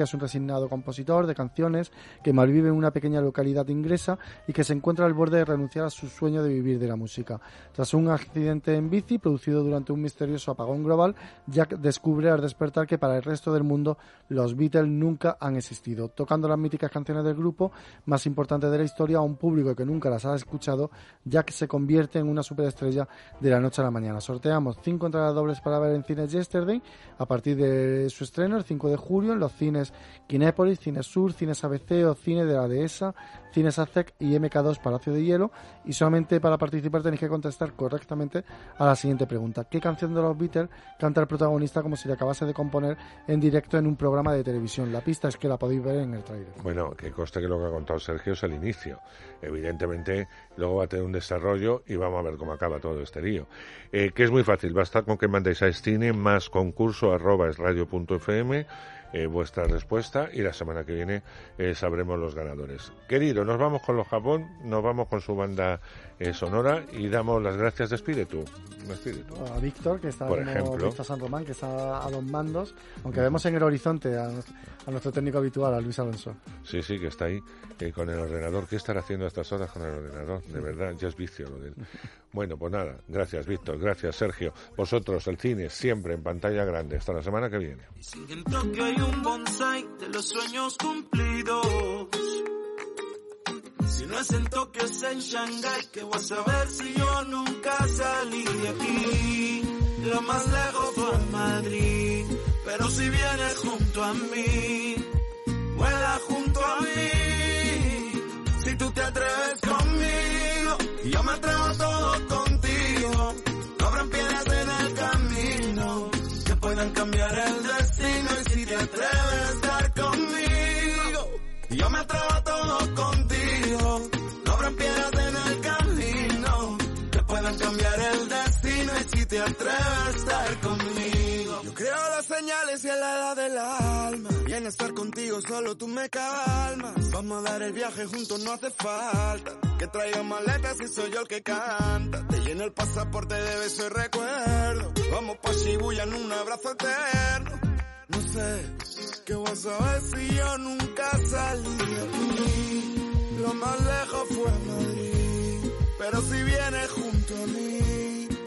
[SPEAKER 3] es un resignado compositor de canciones que malvive en una pequeña localidad inglesa y que se encuentra al borde de renunciar a su sueño de vivir de la música. Tras un accidente en bici producido durante un misterioso apagón global, Jack descubre al despertar que para el resto del mundo los Beatles nunca han existido. Tocando las míticas canciones del grupo más importantes de la historia a un público que nunca las ha escuchado, Jack se convierte en una superestrella de la noche a la mañana. Sorteamos cinco entradas dobles para ver en cines Yesterday a partir de su estreno el cinco de julio en los cines Kinépolis, Cines Sur, Cines A B C o Cine de la Dehesa, Cines A C E C y M K dos Palacio de Hielo. Y solamente para participar tenéis que contestar correctamente a la siguiente pregunta: ¿qué canción de los Beatles canta el protagonista como si la acabase de componer en directo en un programa de televisión? La pista es que la podéis ver en el tráiler.
[SPEAKER 2] Bueno, que conste que lo que ha contado Sergio es el inicio. Evidentemente luego va a tener un desarrollo y vamos a ver cómo acaba todo este lío, eh, que es muy fácil. Basta con que mandéis a Estine más concurso arroba esradio punto f m eh, vuestra respuesta y la semana que viene eh, sabremos los ganadores. Querido, nos vamos con los Japón, nos vamos con su banda eh, sonora y damos las gracias. Despide tú, despide tú.
[SPEAKER 3] A Víctor, que está
[SPEAKER 2] Por
[SPEAKER 3] como
[SPEAKER 2] ejemplo.
[SPEAKER 3] Víctor San Román, que está a los mandos, aunque vemos en el horizonte a, a nuestro técnico habitual, a Luis Alonso.
[SPEAKER 2] Sí, sí, que está ahí eh, con el ordenador. ¿Qué estará haciendo a estas horas con el ordenador? De verdad, ya es vicio lo de él. Bueno, pues nada, gracias Víctor, gracias Sergio. Vosotros, el cine, siempre en pantalla grande. Hasta la semana que viene.
[SPEAKER 1] Siento que hay un bonsai de los sueños cumplidos. Si no es en Tokio, es en Shanghái, que voy a saber si yo nunca salí de aquí. Lo más lejos fue a Madrid, pero si vienes junto a mí, vuela junto a mí. Si tú te atreves conmigo, y yo me atrevo a todo contigo. No habrán piedras en el camino que puedan cambiar el destino. Y si te atreves a estar conmigo, y yo me atrevo a todo contigo. No habrán piedras en el camino que puedan cambiar el destino. Y si te atreves a estar conmigo, yo creo las señales y el edad del alma. Y en estar contigo solo tú me calmas. Vamos a dar el viaje juntos, no hace falta que traiga maletas y soy yo el que canta. Te lleno el pasaporte de besos y recuerdo. Vamos pa' Shibuya en un abrazo eterno. No sé qué vas a ver si yo nunca salí de aquí. Lo más lejos fue Madrid, pero si vienes junto a mí,